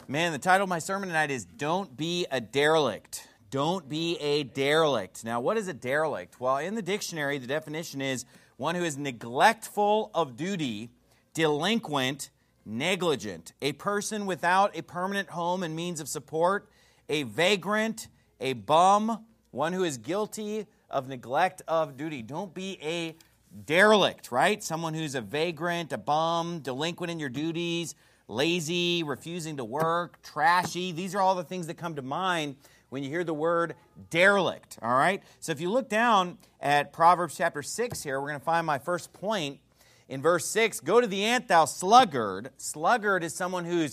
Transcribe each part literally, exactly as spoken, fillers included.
Man, the title of my sermon tonight is Don't Be a Derelict. Don't be a derelict. Now, what is a derelict? Well, in the dictionary, the definition is one who is neglectful of duty, delinquent, negligent, a person without a permanent home and means of support, a vagrant, a bum, one who is guilty of neglect of duty. Don't be a derelict, right? Someone who's a vagrant, a bum, delinquent in your duties, lazy, refusing to work, trashy. These are all the things that come to mind when you hear the word derelict, all right? So if you look down at Proverbs chapter six here, we're going to find my first point in verse six. Go to the ant, thou sluggard. Sluggard is someone who's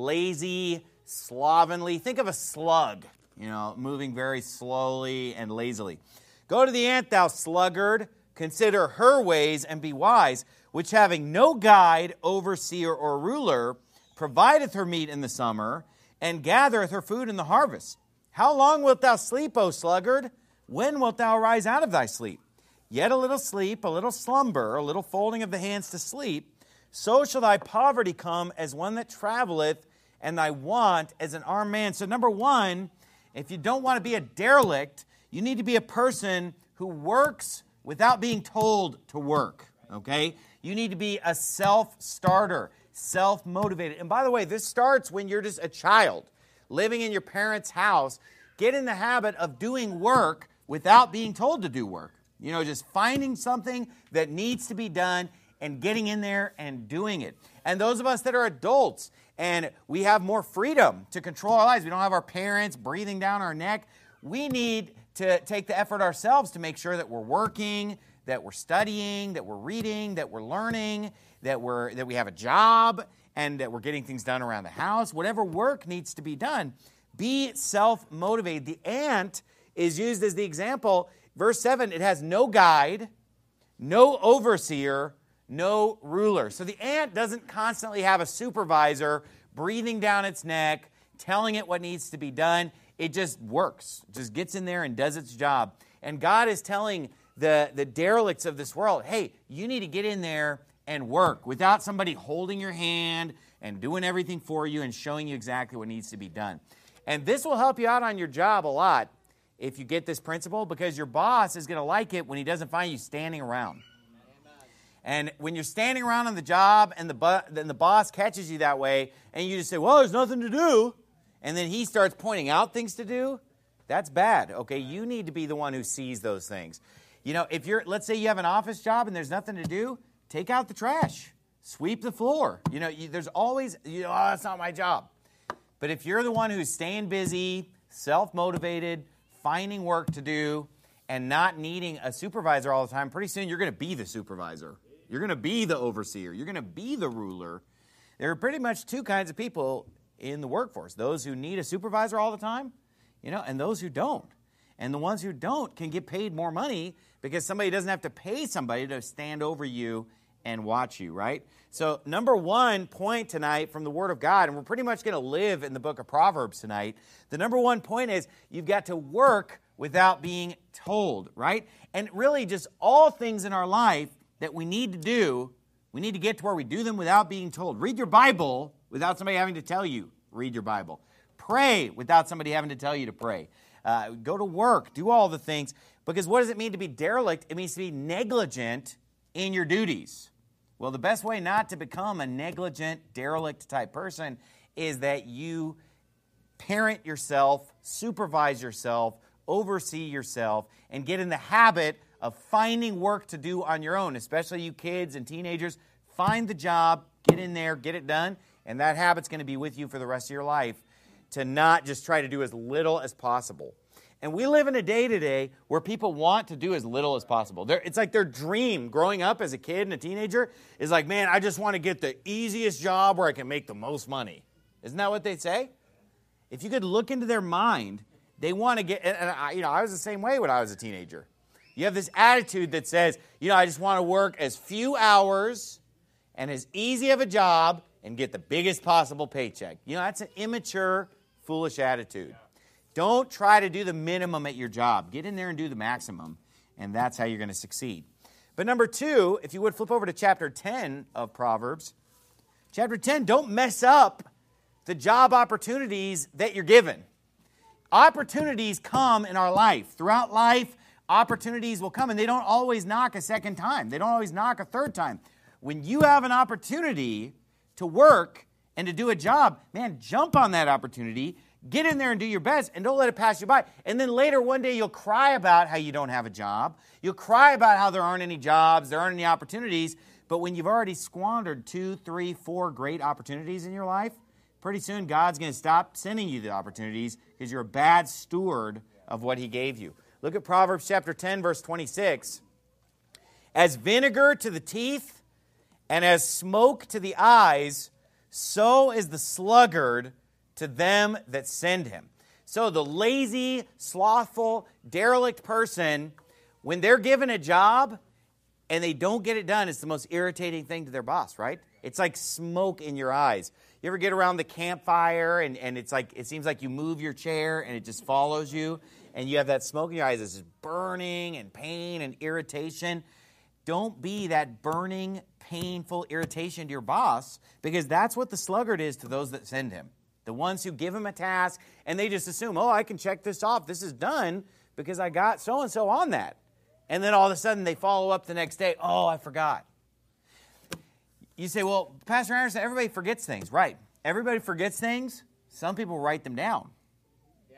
lazy, slovenly. Think of a slug, you know, moving very slowly and lazily. Go to the ant, thou sluggard. Consider her ways and be wise, which having no guide, overseer, or ruler, provideth her meat in the summer, and gathereth her food in the harvest. How long wilt thou sleep, O sluggard? When wilt thou arise out of thy sleep? Yet a little sleep, a little slumber, a little folding of the hands to sleep, so shall thy poverty come as one that traveleth, and thy want as an armed man. So number one, if you don't want to be a derelict, you need to be a person who works without being told to work, okay? You need to be a self-starter, self-motivated. And by the way, this starts when you're just a child living in your parents' house. Get in the habit of doing work without being told to do work. You know, just finding something that needs to be done and getting in there and doing it. And those of us that are adults and we have more freedom to control our lives, we don't have our parents breathing down our neck, we need to take the effort ourselves to make sure that we're working, that we're studying, that we're reading, that we're learning, that we're that we have a job, and that we're getting things done around the house. Whatever work needs to be done, be self-motivated. The ant is used as the example. Verse seven, it has no guide, no overseer, no ruler. So the ant doesn't constantly have a supervisor breathing down its neck, telling it what needs to be done. It just works, just gets in there and does its job. And God is telling the, the derelicts of this world, hey, you need to get in there and work without somebody holding your hand and doing everything for you and showing you exactly what needs to be done. And this will help you out on your job a lot if you get this principle, because your boss is going to like it when he doesn't find you standing around. And when you're standing around on the job and the, bu- then the boss catches you that way and you just say, well, there's nothing to do, and then he starts pointing out things to do, that's bad, okay? You need to be the one who sees those things. You know, if you're, let's say you have an office job and there's nothing to do, take out the trash, sweep the floor. You know, you, there's always, you know, oh, that's not my job. But if you're the one who's staying busy, self-motivated, finding work to do, and not needing a supervisor all the time, pretty soon you're going to be the supervisor. You're going to be the overseer. You're going to be the ruler. There are pretty much two kinds of people in the workforce. Those who need a supervisor all the time, you know, and those who don't. And the ones who don't can get paid more money because somebody doesn't have to pay somebody to stand over you and watch you, right? So number one point tonight from the Word of God, and we're pretty much going to live in the book of Proverbs tonight. The number one point is you've got to work without being told, right? And really just all things in our life that we need to do, we need to get to where we do them without being told. Read your Bible without somebody having to tell you, read your Bible. Pray without somebody having to tell you to pray. Uh, go to work. Do all the things. Because what does it mean to be derelict? It means to be negligent in your duties. Well, the best way not to become a negligent, derelict type person is that you parent yourself, supervise yourself, oversee yourself, and get in the habit of finding work to do on your own, especially you kids and teenagers. Find the job, get in there, get it done, and that habit's going to be with you for the rest of your life, to not just try to do as little as possible. And we live in a day today where people want to do as little as possible. They're, it's like their dream growing up as a kid and a teenager is like, man, I just want to get the easiest job where I can make the most money. Isn't that what they say? If you could look into their mind, they want to get, and I, you know, I was the same way when I was a teenager. You have this attitude that says, you know, I just want to work as few hours and as easy of a job and get the biggest possible paycheck. You know, that's an immature, foolish attitude. Don't try to do the minimum at your job. Get in there and do the maximum, and that's how you're going to succeed. But number two, if you would flip over to chapter ten of Proverbs. Chapter ten, don't mess up the job opportunities that you're given. Opportunities come in our life. Throughout life, opportunities will come, and they don't always knock a second time. They don't always knock a third time. When you have an opportunity to work and to do a job, man, jump on that opportunity, get in there and do your best, and don't let it pass you by. And then later one day you'll cry about how you don't have a job. You'll cry about how there aren't any jobs, there aren't any opportunities. But when you've already squandered two, three, four great opportunities in your life, pretty soon God's going to stop sending you the opportunities because you're a bad steward of what He gave you. Look at Proverbs chapter ten, verse twenty-six. As vinegar to the teeth and as smoke to the eyes, so is the sluggard to them that send him. So the lazy, slothful, derelict person, when they're given a job and they don't get it done, it's the most irritating thing to their boss, right? It's like smoke in your eyes. You ever get around the campfire and, and it's like it seems like you move your chair and it just follows you and you have that smoke in your eyes. It's just burning and pain and irritation. Don't be that burning, painful irritation to your boss, because that's what the sluggard is to those that send him. The ones who give him a task and they just assume, oh, I can check this off. This is done because I got so-and-so on that. And then all of a sudden they follow up the next day. Oh, I forgot. You say, well, Pastor Anderson, everybody forgets things. Right. Everybody forgets things. Some people write them down. Yeah.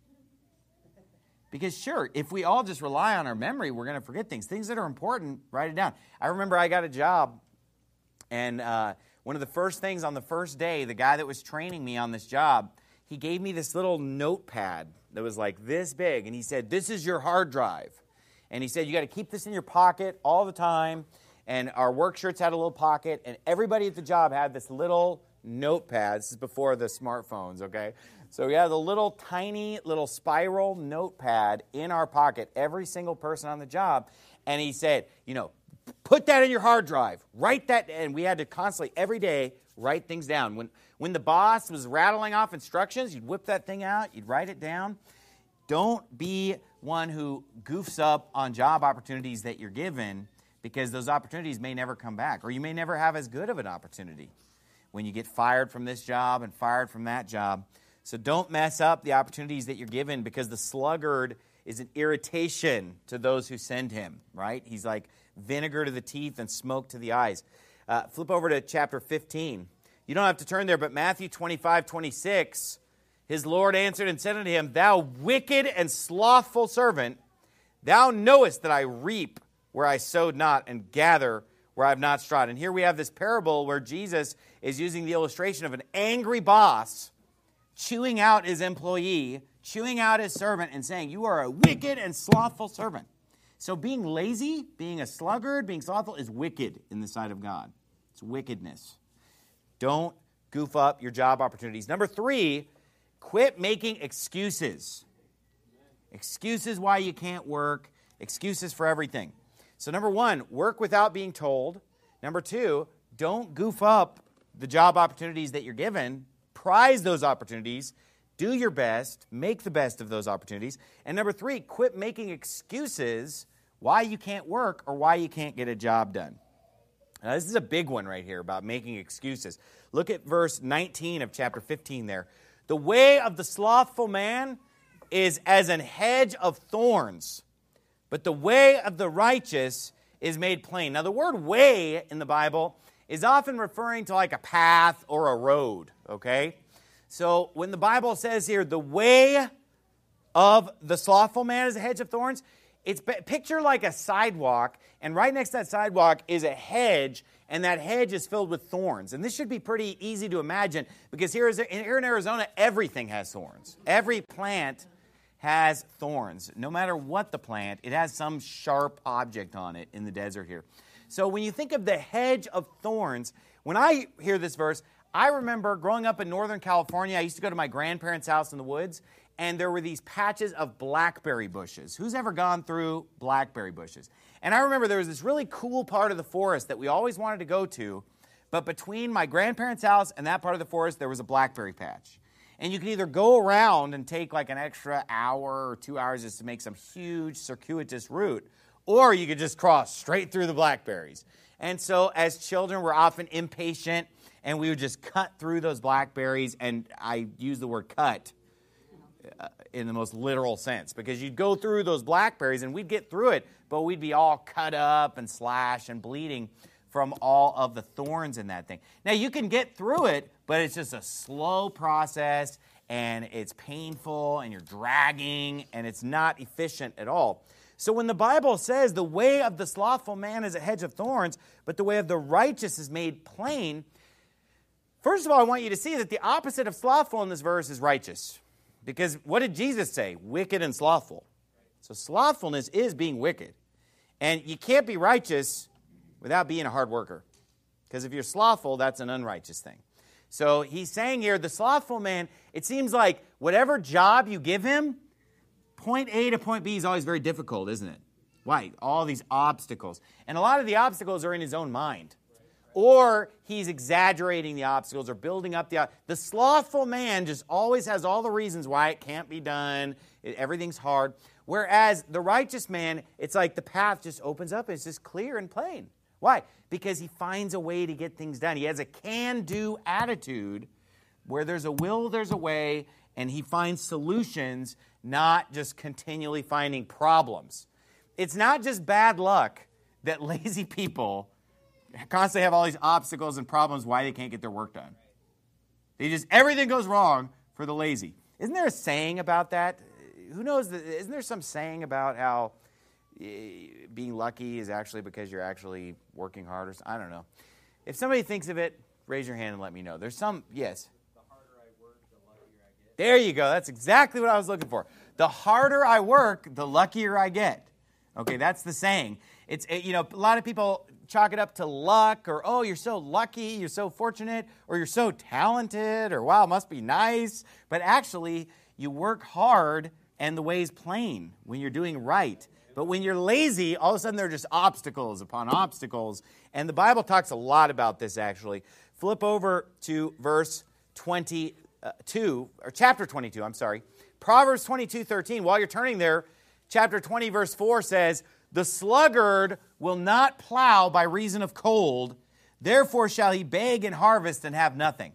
Because sure, if we all just rely on our memory, we're going to forget things. Things that are important, write it down. I remember I got a job, and uh, one of the first things on the first day, the guy that was training me on this job, he gave me this little notepad that was like this big, and he said, this is your hard drive. And he said, you got to keep this in your pocket all the time. And our work shirts had a little pocket, and everybody at the job had this little notepad. This is before the smartphones, okay? So we had the little tiny little spiral notepad in our pocket, every single person on the job. And he said, you know, put that in your hard drive. Write that, and we had to constantly, every day, write things down. When, when the boss was rattling off instructions, you'd whip that thing out, you'd write it down. Don't be one who goofs up on job opportunities that you're given, because those opportunities may never come back, or you may never have as good of an opportunity when you get fired from this job and fired from that job. So don't mess up the opportunities that you're given, because the sluggard is an irritation to those who send him, right? He's like vinegar to the teeth and smoke to the eyes. Uh, flip over to chapter fifteen. You don't have to turn there, but Matthew twenty-five, twenty-six, his Lord answered and said unto him, thou wicked and slothful servant, thou knowest that I reap where I sowed not, and gather where I have not strawed. And here we have this parable where Jesus is using the illustration of an angry boss chewing out his employee, chewing out his servant, and saying, you are a wicked and slothful servant. So being lazy, being a sluggard, being slothful is wicked in the sight of God. It's wickedness. Don't goof up your job opportunities. Number three, quit making excuses. Excuses why you can't work, excuses for everything. So number one, work without being told. Number two, don't goof up the job opportunities that you're given. Prize those opportunities. Do your best. Make the best of those opportunities. And number three, quit making excuses why you can't work or why you can't get a job done. Now, this is a big one right here about making excuses. Look at verse nineteen of chapter fifteen there. The way of the slothful man is as an hedge of thorns, but the way of the righteous is made plain. Now, the word way in the Bible is often referring to like a path or a road, okay? So when the Bible says here, the way of the slothful man is a hedge of thorns, it's picture like a sidewalk, and right next to that sidewalk is a hedge, and that hedge is filled with thorns. And this should be pretty easy to imagine, because here, is, here in Arizona, everything has thorns. Every plant has thorns. No matter what the plant, it has some sharp object on it in the desert here. So when you think of the hedge of thorns, when I hear this verse, I remember growing up in Northern California. I used to go to my grandparents' house in the woods, and there were these patches of blackberry bushes. Who's ever gone through blackberry bushes? And I remember there was this really cool part of the forest that we always wanted to go to, but between my grandparents' house and that part of the forest, there was a blackberry patch. And you could either go around and take like an extra hour or two hours just to make some huge circuitous route, or you could just cross straight through the blackberries. And so as children, we're often impatient, and we would just cut through those blackberries, and I use the word cut uh, in the most literal sense, because you'd go through those blackberries, and we'd get through it, but we'd be all cut up and slashed and bleeding from all of the thorns in that thing. Now, you can get through it, but it's just a slow process, and it's painful, and you're dragging, and it's not efficient at all. So when the Bible says the way of the slothful man is a hedge of thorns, but the way of the righteous is made plain, first of all, I want you to see that the opposite of slothful in this verse is righteous. Because what did Jesus say? Wicked and slothful. So slothfulness is being wicked. And you can't be righteous without being a hard worker. Because if you're slothful, that's an unrighteous thing. So he's saying here, the slothful man, it seems like whatever job you give him, point A to point B is always very difficult, isn't it? Why? All these obstacles. And a lot of the obstacles are in his own mind. Or he's exaggerating the obstacles or building up the... The slothful man just always has all the reasons why it can't be done. It, everything's hard. Whereas the righteous man, it's like the path just opens up. It's just clear and plain. Why? Because he finds a way to get things done. He has a can-do attitude where there's a will, there's a way, and he finds solutions, not just continually finding problems. It's not just bad luck that lazy people constantly have all these obstacles and problems why they can't get their work done. They just, everything goes wrong for the lazy. Isn't there a saying about that? Who knows? The, isn't there some saying about how being lucky is actually because you're actually working hard? Or I don't know. If somebody thinks of it, raise your hand and let me know. There's some, yes. The harder I work, the luckier I get. There you go. That's exactly what I was looking for. The harder I work, the luckier I get. Okay, that's the saying. It's, it, you know, a lot of people chalk it up to luck, or, oh, you're so lucky, you're so fortunate, or you're so talented, or, wow, it must be nice. But actually, you work hard, and the way's plain when you're doing right. But when you're lazy, all of a sudden there are just obstacles upon obstacles. And the Bible talks a lot about this, actually. Flip over to verse twenty-two, or chapter twenty-two, I'm sorry. Proverbs twenty-two thirteen. While you're turning there, chapter twenty, verse four says, "The sluggard will not plow by reason of cold, therefore shall he beg and harvest and have nothing."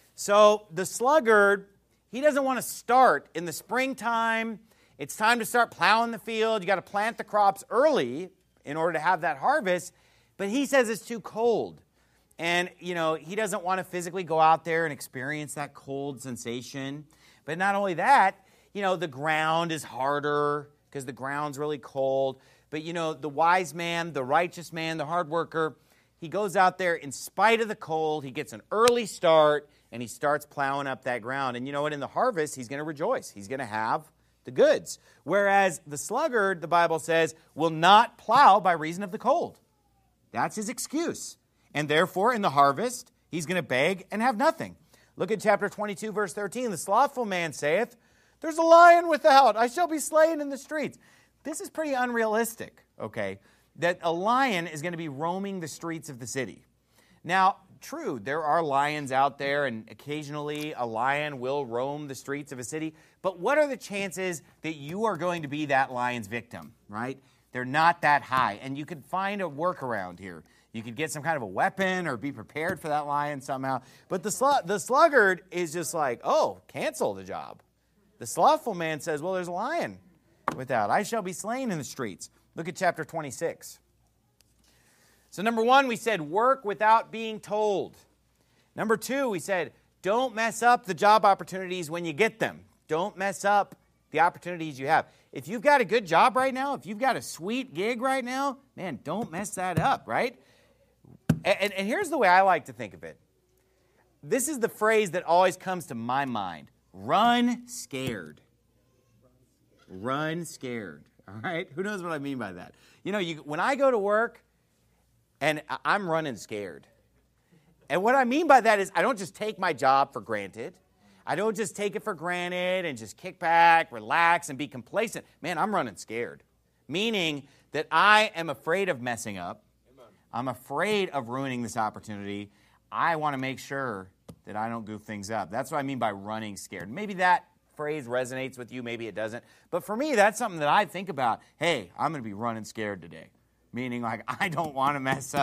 So the sluggard, he doesn't want to start in the springtime. It's time to start plowing the field. You got to plant the crops early in order to have that harvest. But he says it's too cold. And, you know, he doesn't want to physically go out there and experience that cold sensation. But not only that, you know, the ground is harder because the ground's really cold. But, you know, the wise man, the righteous man, the hard worker, he goes out there in spite of the cold. He gets an early start, and he starts plowing up that ground. And you know what? In the harvest, he's going to rejoice. He's going to have the goods. Whereas the sluggard, the Bible says, will not plow by reason of the cold. That's his excuse. And therefore, in the harvest, he's going to beg and have nothing. Look at chapter twenty-two, verse thirteen. "The slothful man saith, There's a lion without. I shall be slain in the streets." This is pretty unrealistic, okay? That a lion is going to be roaming the streets of the city. Now, true, there are lions out there, and occasionally a lion will roam the streets of a city. But what are the chances that you are going to be that lion's victim, right? They're not that high. And you could find a workaround here. You could get some kind of a weapon or be prepared for that lion somehow. But the, sl- the sluggard is just like, oh, cancel the job. The slothful man says, well, there's a lion without. I shall be slain in the streets. Look at chapter twenty-six. So number one, we said work without being told. Number two, we said don't mess up the job opportunities when you get them. Don't mess up the opportunities you have. If you've got a good job right now, if you've got a sweet gig right now, man, don't mess that up, right? And, and, and here's the way I like to think of it. This is the phrase that always comes to my mind. Run scared. Run scared. All right? Who knows what I mean by that? You know, you, when I go to work, and I'm running scared. And what I mean by that is I don't just take my job for granted. I don't just take it for granted and just kick back, relax, and be complacent. Man, I'm running scared. Meaning that I am afraid of messing up. Amen. I'm afraid of ruining this opportunity. I want to make sure that I don't goof things up. That's what I mean by running scared. Maybe that phrase resonates with you, maybe it doesn't. But for me, that's something that I think about. Hey, I'm going to be running scared today. Meaning, like, I don't want to mess up.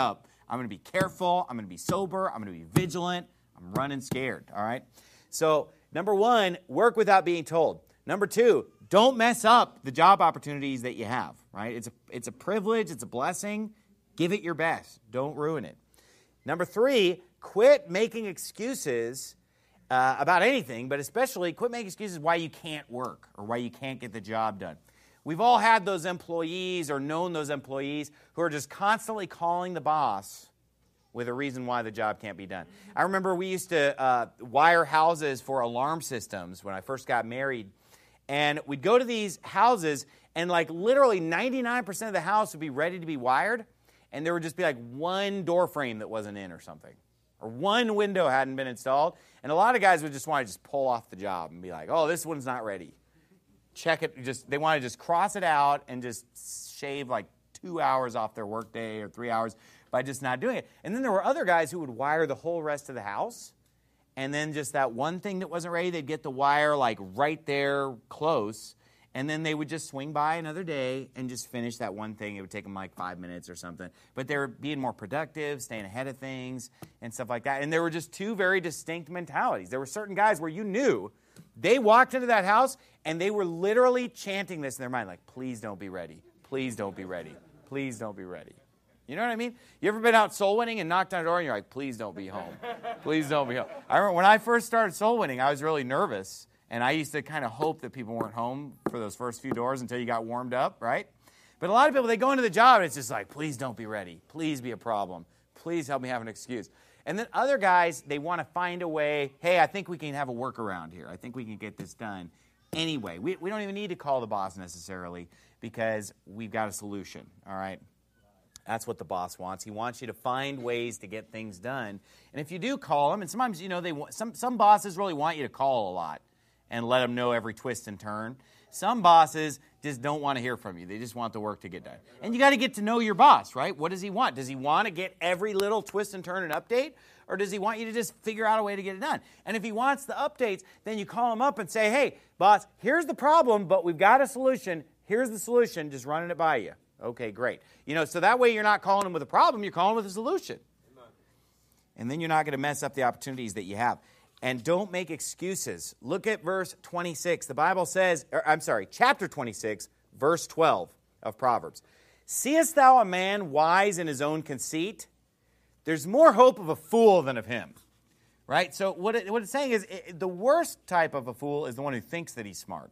I'm going to be careful. I'm going to be sober. I'm going to be vigilant. I'm running scared, all right? So number one, work without being told. Number two, don't mess up the job opportunities that you have, right? It's a, it's a privilege. It's a blessing. Give it your best. Don't ruin it. Number three, quit making excuses uh, about anything, but especially quit making excuses why you can't work or why you can't get the job done. We've all had those employees or known those employees who are just constantly calling the boss with a reason why the job can't be done. I remember we used to uh, wire houses for alarm systems when I first got married. And we'd go to these houses, and like literally ninety-nine percent of the house would be ready to be wired, and there would just be like one door frame that wasn't in or something. Or one window hadn't been installed. And a lot of guys would just want to just pull off the job and be like, oh, this one's not ready. Check it. Just they want to just cross it out and just shave like two hours off their workday or three hours by just not doing it. And then there were other guys who would wire the whole rest of the house. And then just that one thing that wasn't ready, they'd get the wire like right there close. And then they would just swing by another day and just finish that one thing. It would take them like five minutes or something. But they were being more productive, staying ahead of things and stuff like that. And there were just two very distinct mentalities. There were certain guys where you knew they walked into that house and they were literally chanting this in their mind, like, please don't be ready. Please don't be ready. Please don't be ready. You know what I mean? You ever been out soul winning and knocked on a door and you're like, please don't be home. Please don't be home. I remember when I first started soul winning, I was really nervous. And I used to kind of hope that people weren't home for those first few doors until you got warmed up, right? But a lot of people, they go into the job and it's just like, please don't be ready. Please be a problem. Please help me have an excuse. And then other guys, they want to find a way, hey, I think we can have a workaround here. I think we can get this done. Anyway, we, we don't even need to call the boss necessarily because we've got a solution, all right? That's what the boss wants. He wants you to find ways to get things done. And if you do call them, and sometimes, you know, they want, some, some bosses really want you to call a lot and let them know every twist and turn. Some bosses just don't want to hear from you. They just want the work to get done. And you got to get to know your boss, right? What does he want? Does he want to get every little twist and turn and update? Or does he want you to just figure out a way to get it done? And if he wants the updates, then you call him up and say, hey, boss, here's the problem, but we've got a solution. Here's the solution. Just running it by you. Okay, great. You know, so that way you're not calling him with a problem. You're calling with a solution. Amen. And then you're not going to mess up the opportunities that you have. And don't make excuses. Look at verse twenty-six. The Bible says, or, I'm sorry, chapter twenty-six, verse twelve of Proverbs. Seest thou a man wise in his own conceit? There's more hope of a fool than of him. Right? So what, it, what it's saying is it, the worst type of a fool is the one who thinks that he's smart.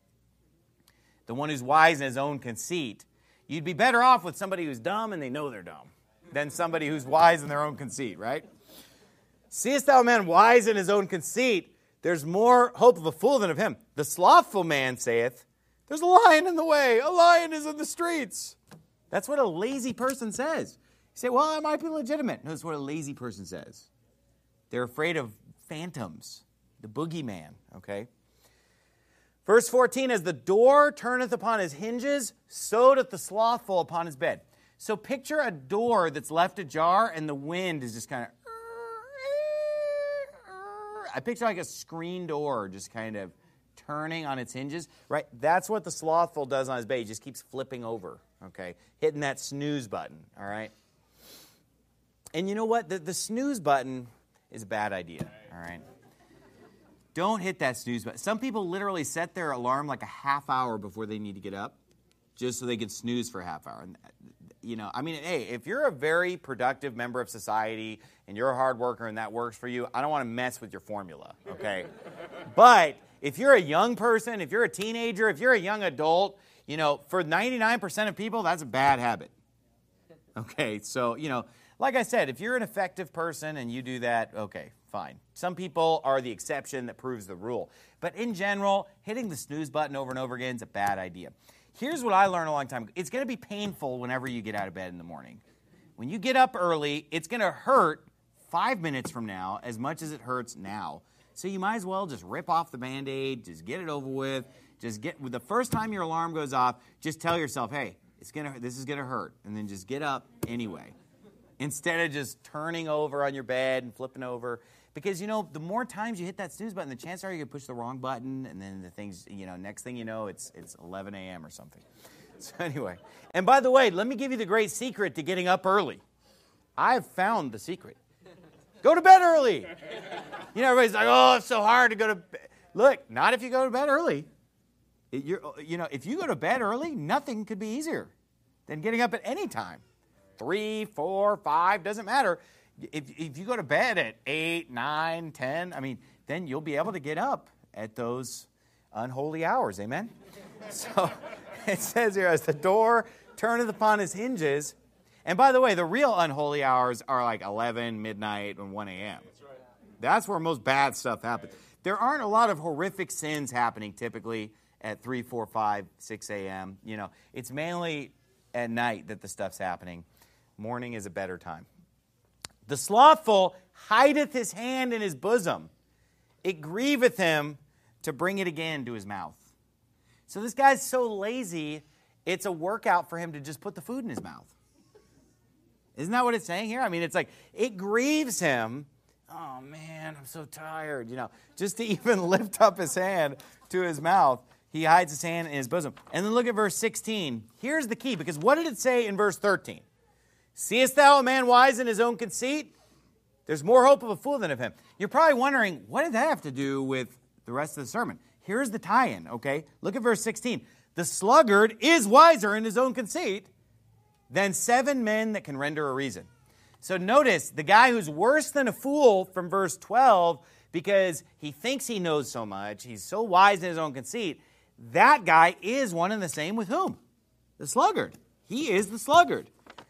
The one who's wise in his own conceit. You'd be better off with somebody who's dumb and they know they're dumb than somebody who's wise in their own conceit, right? Seest thou a man wise in his own conceit? There's more hope of a fool than of him. The slothful man saith, there's a lion in the way. A lion is in the streets. That's what a lazy person says. You say, well, it might be legitimate. No, that's what a lazy person says. They're afraid of phantoms, the boogeyman, okay? Verse fourteen, as the door turneth upon his hinges, so doth the slothful upon his bed. So picture a door that's left ajar and the wind is just kind of, I picture like a screen door just kind of turning on its hinges, right? That's what the slothful does on his bed. He just keeps flipping over, okay? Hitting that snooze button, all right? And you know what? The, the snooze button is a bad idea, all right? Don't hit that snooze button. Some people literally set their alarm like a half hour before they need to get up just so they can snooze for a half hour. And, you know, I mean, hey, if you're a very productive member of society and you're a hard worker and that works for you, I don't want to mess with your formula, okay? But if you're a young person, if you're a teenager, if you're a young adult, you know, for ninety-nine percent of people, that's a bad habit. Okay, so, you know, like I said, if you're an effective person and you do that, okay, fine. Some people are the exception that proves the rule. But in general, hitting the snooze button over and over again is a bad idea. Here's what I learned a long time ago. It's going to be painful whenever you get out of bed in the morning. When you get up early, it's going to hurt five minutes from now as much as it hurts now. So you might as well just rip off the Band-Aid, just get it over with. Just get, the first time your alarm goes off, just tell yourself, hey, it's gonna, this is going to hurt. And then just get up anyway. Instead of just turning over on your bed and flipping over. Because, you know, the more times you hit that snooze button, the chances are you can push the wrong button, and then the things, you know, next thing you know, it's it's eleven a.m. or something. So anyway, and by the way, let me give you the great secret to getting up early. I've found the secret. Go to bed early. You know, everybody's like, oh, it's so hard to go to bed. Look, not if you go to bed early. It, you're, you know, if you go to bed early, nothing could be easier than getting up at any time. Three, four, five, doesn't matter. If, if you go to bed at eight, nine, ten, I mean, then you'll be able to get up at those unholy hours. Amen? So it says here, as the door turneth upon his hinges. And by the way, the real unholy hours are like eleven, midnight, and one a.m. That's right. That's where most bad stuff happens. There aren't a lot of horrific sins happening typically at three, four, five, six a.m. You know, it's mainly at night that the stuff's happening. Morning is a better time. The slothful hideth his hand in his bosom. It grieveth him to bring it again to his mouth. So this guy's so lazy, it's a workout for him to just put the food in his mouth. Isn't that what it's saying here? I mean, it's like, it grieves him. Oh, man, I'm so tired. You know, just to even lift up his hand to his mouth, he hides his hand in his bosom. And then look at verse sixteen. Here's the key, because what did it say in verse thirteen? Seest thou a man wise in his own conceit? There's more hope of a fool than of him. You're probably wondering, what did that have to do with the rest of the sermon? Here's the tie-in, okay? Look at verse sixteen. The sluggard is wiser in his own conceit than seven men that can render a reason. So notice, the guy who's worse than a fool from verse twelve, because he thinks he knows so much, he's so wise in his own conceit, that guy is one and the same with whom? The sluggard. He is the sluggard.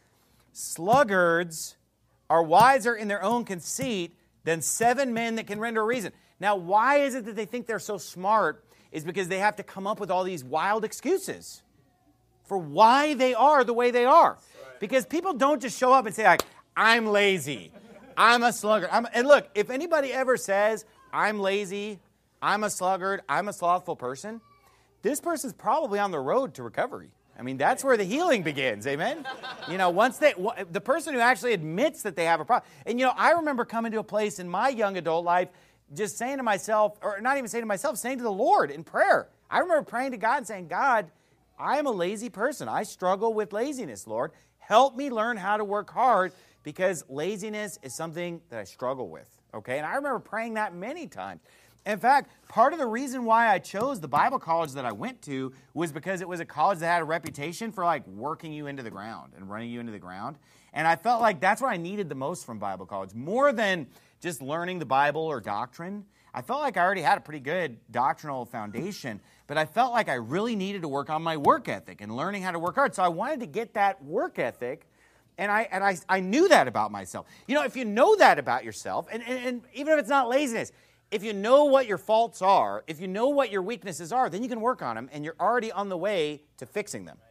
Sluggards are wiser in their own conceit than seven men that can render a reason. Now, why is it that they think they're so smart? Is because they have to come up with all these wild excuses for why they are the way they are. Because people don't just show up and say, like, I'm lazy, I'm a sluggard. I'm, and look, if anybody ever says, I'm lazy, I'm a sluggard, I'm a slothful person, this person's probably on the road to recovery. I mean, that's where the healing begins, amen? You know, once they, the person who actually admits that they have a problem. And, you know, I remember coming to a place in my young adult life just saying to myself, or not even saying to myself, saying to the Lord in prayer. I remember praying to God and saying, God, I am a lazy person. I struggle with laziness, Lord. Help me learn how to work hard, because laziness is something that I struggle with, okay? And I remember praying that many times. In fact, part of the reason why I chose the Bible college that I went to was because it was a college that had a reputation for like working you into the ground and running you into the ground. And I felt like that's what I needed the most from Bible college, more than just learning the Bible or doctrine. I felt like I already had a pretty good doctrinal foundation, but I felt like I really needed to work on my work ethic and learning how to work hard. So I wanted to get that work ethic, and I and I, I knew that about myself. You know, if you know that about yourself, and, and, and even if it's not laziness, if you know what your faults are, if you know what your weaknesses are, then you can work on them, and you're already on the way to fixing them.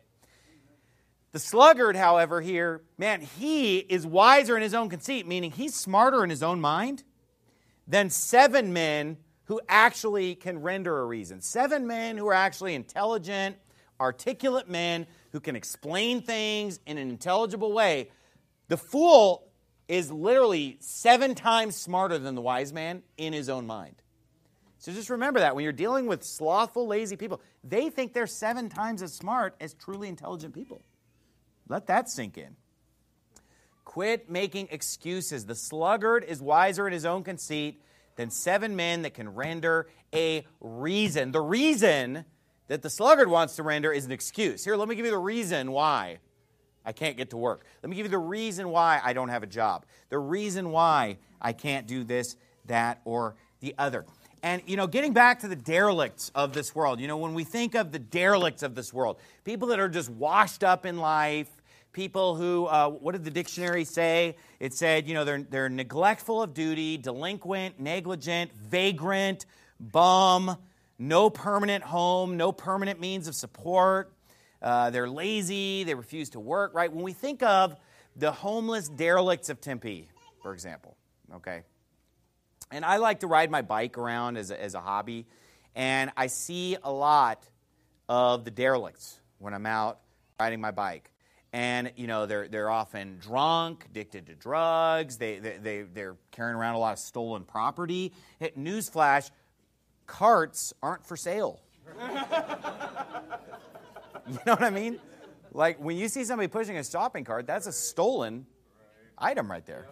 The sluggard, however, here, man, he is wiser in his own conceit, meaning he's smarter in his own mind than seven men who actually can render a reason. Seven men who are actually intelligent, articulate men who can explain things in an intelligible way. The fool is literally seven times smarter than the wise man in his own mind. So just remember that when you're dealing with slothful, lazy people, they think they're seven times as smart as truly intelligent people. Let that sink in. Quit making excuses. The sluggard is wiser in his own conceit than seven men that can render a reason. The reason that the sluggard wants to render is an excuse. Here, let me give you the reason why I can't get to work. Let me give you the reason why I don't have a job. The reason why I can't do this, that, or the other. And, you know, getting back to the derelicts of this world, you know, when we think of the derelicts of this world, people that are just washed up in life, people who, uh, what did the dictionary say? It said, you know, they're, they're neglectful of duty, delinquent, negligent, vagrant, bum, no permanent home, no permanent means of support. Uh, they're lazy, they refuse to work, right? When we think of the homeless derelicts of Tempe, for example, okay? And I like to ride my bike around as a, as a hobby, and I see a lot of the derelicts when I'm out riding my bike. And, you know, they're they're often drunk, addicted to drugs, they, they, they, they're carrying around a lot of stolen property. Hey, newsflash, carts aren't for sale. You know what I mean? Like, when you see somebody pushing a shopping cart, that's a stolen item right there.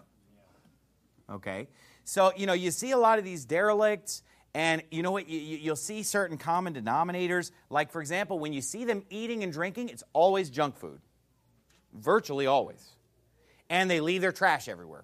Okay? So, you know, you see a lot of these derelicts, and you know what? You, you, you'll see certain common denominators. Like, for example, when you see them eating and drinking, it's always junk food. Virtually always. And they leave their trash everywhere.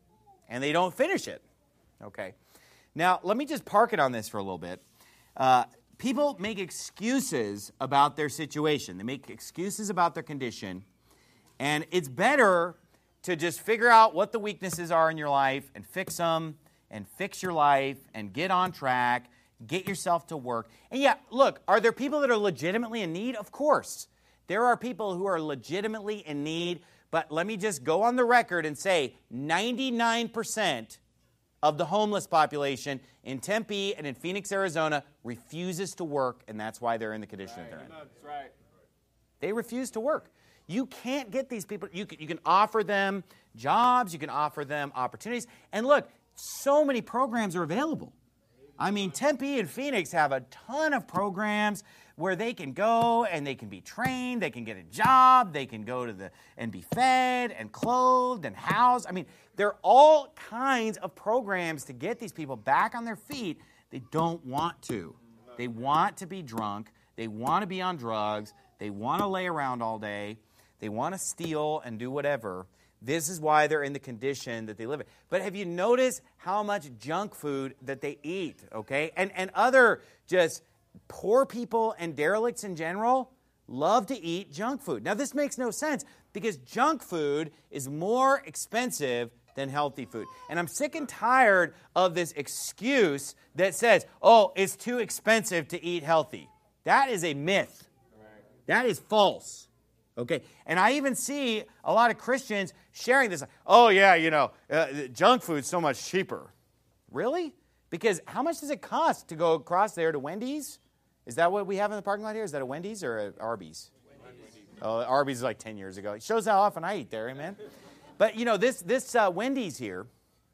And they don't finish it. Okay? Now, let me just park it on this for a little bit. Uh, people make excuses about their situation. They make excuses about their condition. And it's better to just figure out what the weaknesses are in your life and fix them and fix your life and get on track, get yourself to work. And yeah, look, are there people that are legitimately in need? Of course. There are people who are legitimately in need, but let me just go on the record and say ninety-nine percent of the homeless population in Tempe and in Phoenix, Arizona refuses to work, and that's why they're in the condition that they're in. That's right. They refuse to work. You can't get these people. You can, you can offer them jobs. You can offer them opportunities. And look, so many programs are available. I mean, Tempe and Phoenix have a ton of programs where they can go and they can be trained, they can get a job, they can go to the and be fed and clothed and housed. I mean, there are all kinds of programs to get these people back on their feet. They don't want to. They want to be drunk. They want to be on drugs. They want to lay around all day. They want to steal and do whatever. This is why they're in the condition that they live in. But have you noticed how much junk food that they eat, okay? And and other just poor people and derelicts in general love to eat junk food. Now, this makes no sense because junk food is more expensive than healthy food. And I'm sick and tired of this excuse that says, oh, it's too expensive to eat healthy. That is a myth. That is false. Okay, and I even see a lot of Christians sharing this. Oh, yeah, you know, uh, junk food's so much cheaper. Really? Because how much does it cost to go across there to Wendy's? Is that what we have in the parking lot here? Is that a Wendy's or a Arby's? Wendy's. Oh, Arby's is like ten years ago. It shows how often I eat there, amen? But, you know, this, this uh, Wendy's here,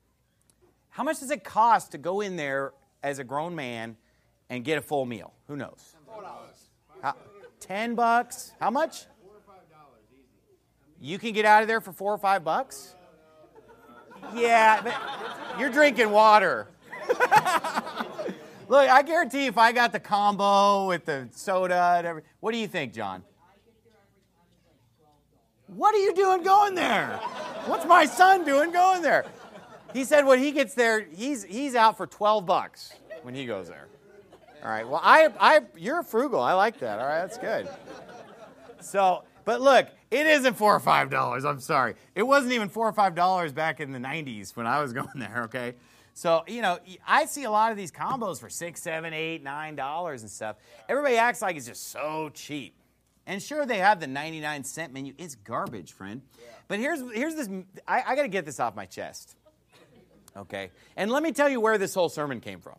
how much does it cost to go in there as a grown man and get a full meal? Who knows? How, ten bucks? How much? You can get out of there for four or five bucks? Yeah, but you're drinking water. Look, I guarantee you if I got the combo with the soda and everything. What do you think, John? What are you doing going there? What's my son doing going there? He said when he gets there, he's he's out for twelve bucks when he goes there. All right, well, I I you're frugal. I like that. All right, that's good. So, but look, it isn't four or five dollars. I'm sorry. It wasn't even four or five dollars back in the nineties when I was going there, okay? So, you know, I see a lot of these combos for six, seven, eight, nine dollars and stuff. Everybody acts like it's just so cheap. And sure, they have the ninety-nine cent menu. It's garbage, friend. Yeah. But here's here's this. I, I got to get this off my chest, okay? And let me tell you where this whole sermon came from.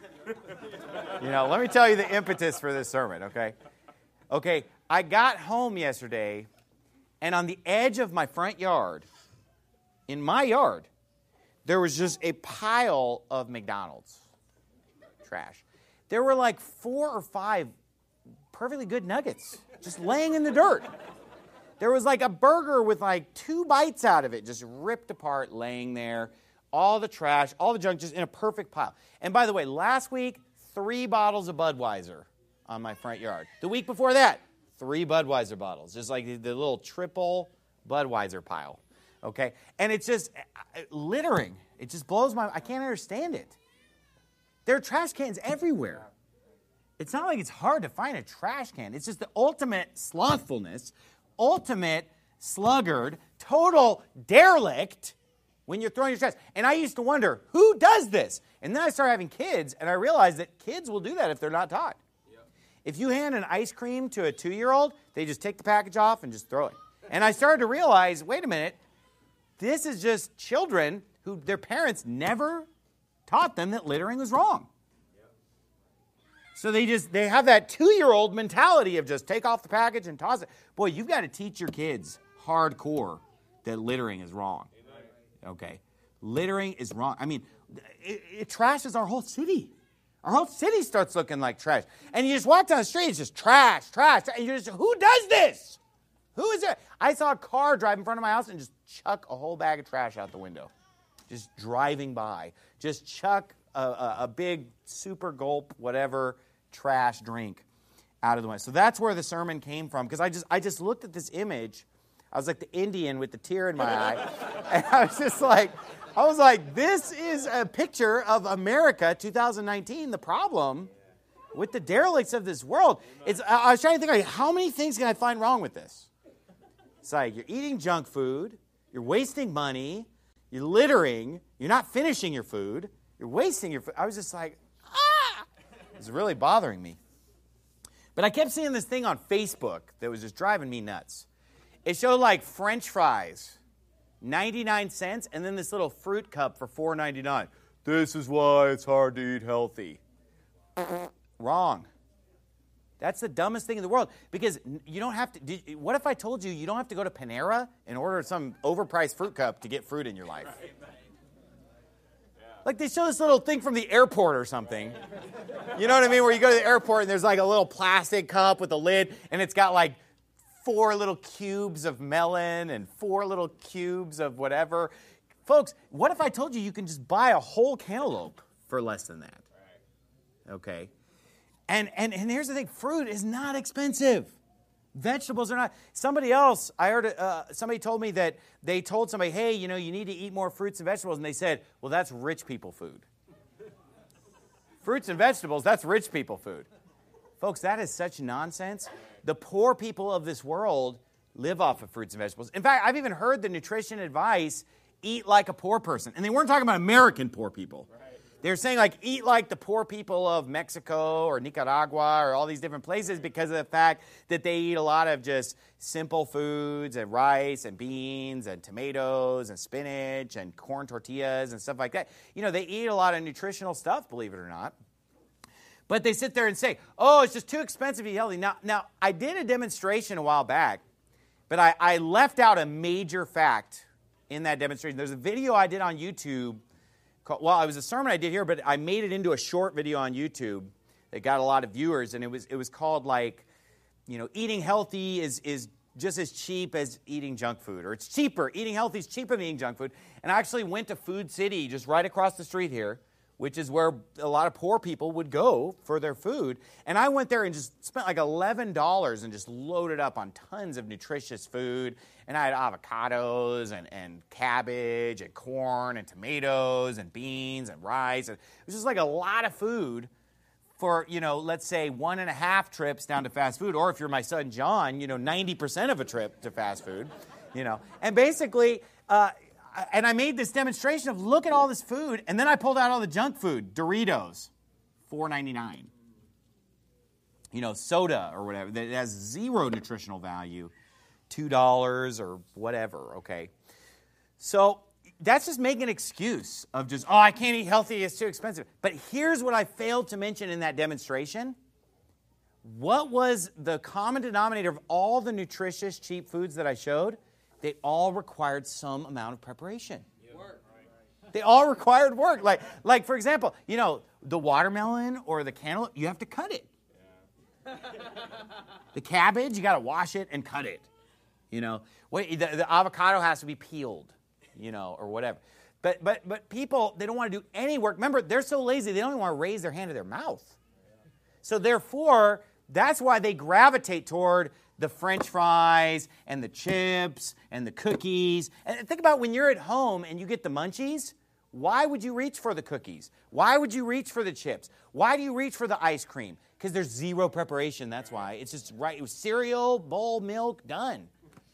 You know, let me tell you the impetus for this sermon, okay? Okay, I got home yesterday, and on the edge of my front yard, in my yard, there was just a pile of McDonald's trash. There were like four or five perfectly good nuggets just laying in the dirt. There was like a burger with like two bites out of it just ripped apart, laying there. All the trash, all the junk just in a perfect pile. And by the way, last week, three bottles of Budweiser on my front yard. The week before that, three Budweiser bottles. Just like the, the little triple Budweiser pile. Okay? And it's just uh, littering. It just blows my... I can't understand it. There are trash cans everywhere. It's not like it's hard to find a trash can. It's just the ultimate slothfulness, ultimate sluggard, total derelict when you're throwing your trash. And I used to wonder, who does this? And then I started having kids, and I realized that kids will do that if they're not taught. Yep. If you hand an ice cream to a two-year-old, they just take the package off and just throw it. And I started to realize, wait a minute, this is just children who their parents never taught them that littering was wrong. Yep. So they just they have that two-year-old mentality of just take off the package and toss it. Boy, you've got to teach your kids hardcore that littering is wrong. Okay, littering is wrong. I mean, it, it trashes our whole city. Our whole city starts looking like trash. And you just walk down the street, it's just trash, trash, and you're just, who does this? Who is there? I saw a car drive in front of my house and just chuck a whole bag of trash out the window. Just driving by. Just chuck a, a, a big super gulp, whatever, trash drink out of the window. So that's where the sermon came from, because I just I just looked at this image. I was like the Indian with the tear in my eye. And I was just like, I was like, this is a picture of America two thousand nineteen. The problem with the derelicts of this world. It's, I was trying to think, like, how many things can I find wrong with this? It's like you're eating junk food, you're wasting money, you're littering, you're not finishing your food, you're wasting your food. I was just like, ah! It was really bothering me. But I kept seeing this thing on Facebook that was just driving me nuts. It showed like French fries, ninety-nine cents, and then this little fruit cup for four ninety-nine. This is why it's hard to eat healthy. Wrong. That's the dumbest thing in the world, because you don't have to. Did, what if I told you you don't have to go to Panera and order some overpriced fruit cup to get fruit in your life? Right. Yeah. Like they show this little thing from the airport or something. You know what I mean? Where you go to the airport and there's like a little plastic cup with a lid, and it's got like four little cubes of melon and four little cubes of whatever. Folks, what if I told you you can just buy a whole cantaloupe for less than that? Okay. And, and and here's the thing, fruit is not expensive. Vegetables are not. Somebody else, I heard, uh, somebody told me that they told somebody, hey, you know, you need to eat more fruits and vegetables. And they said, well, that's rich people food. Fruits and vegetables, that's rich people food. Folks, that is such nonsense. The poor people of this world live off of fruits and vegetables. In fact, I've even heard the nutrition advice, eat like a poor person. And they weren't talking about American poor people. Right. They're saying, like, eat like the poor people of Mexico or Nicaragua or all these different places, because of the fact that they eat a lot of just simple foods and rice and beans and tomatoes and spinach and corn tortillas and stuff like that. You know, they eat a lot of nutritional stuff, believe it or not. But they sit there and say, oh, it's just too expensive to eat healthy. Now, now I did a demonstration a while back, but I, I left out a major fact in that demonstration. There's a video I did on YouTube. Well, it was a sermon I did here, but I made it into a short video on YouTube that got a lot of viewers, and it was it was called, like, you know, eating healthy is is just as cheap as eating junk food, or it's cheaper. Eating healthy is cheaper than eating junk food. And I actually went to Food City, just right across the street here, which is where a lot of poor people would go for their food. And I went there and just spent like eleven dollars and just loaded up on tons of nutritious food. And I had avocados and, and cabbage and corn and tomatoes and beans and rice. It was just like a lot of food for, you know, let's say one and a half trips down to fast food. Or if you're my son John, you know, ninety percent of a trip to fast food, you know. And basically, uh, and I made this demonstration of, look at all this food, and then I pulled out all the junk food. Doritos, four ninety-nine. You know, soda or whatever that has zero nutritional value, two dollars or whatever, okay? So that's just making an excuse of just, oh, I can't eat healthy, it's too expensive. But here's what I failed to mention in that demonstration. What was the common denominator of all the nutritious, cheap foods that I showed? They all required some amount of preparation. Work. They all required work. Like, like for example, you know, the watermelon or the cantaloupe, you have to cut it. Yeah. The cabbage, you got to wash it and cut it. You know, wait, the, the avocado has to be peeled, you know, or whatever. But but but people, they don't want to do any work. Remember, they're so lazy, they don't even want to raise their hand to their mouth. So therefore, that's why they gravitate toward the French fries and the chips and the cookies. And think about when you're at home and you get the munchies, why would you reach for the cookies? Why would you reach for the chips? Why do you reach for the ice cream? Because there's zero preparation, that's why. It's just right, it was cereal, bowl, milk, done.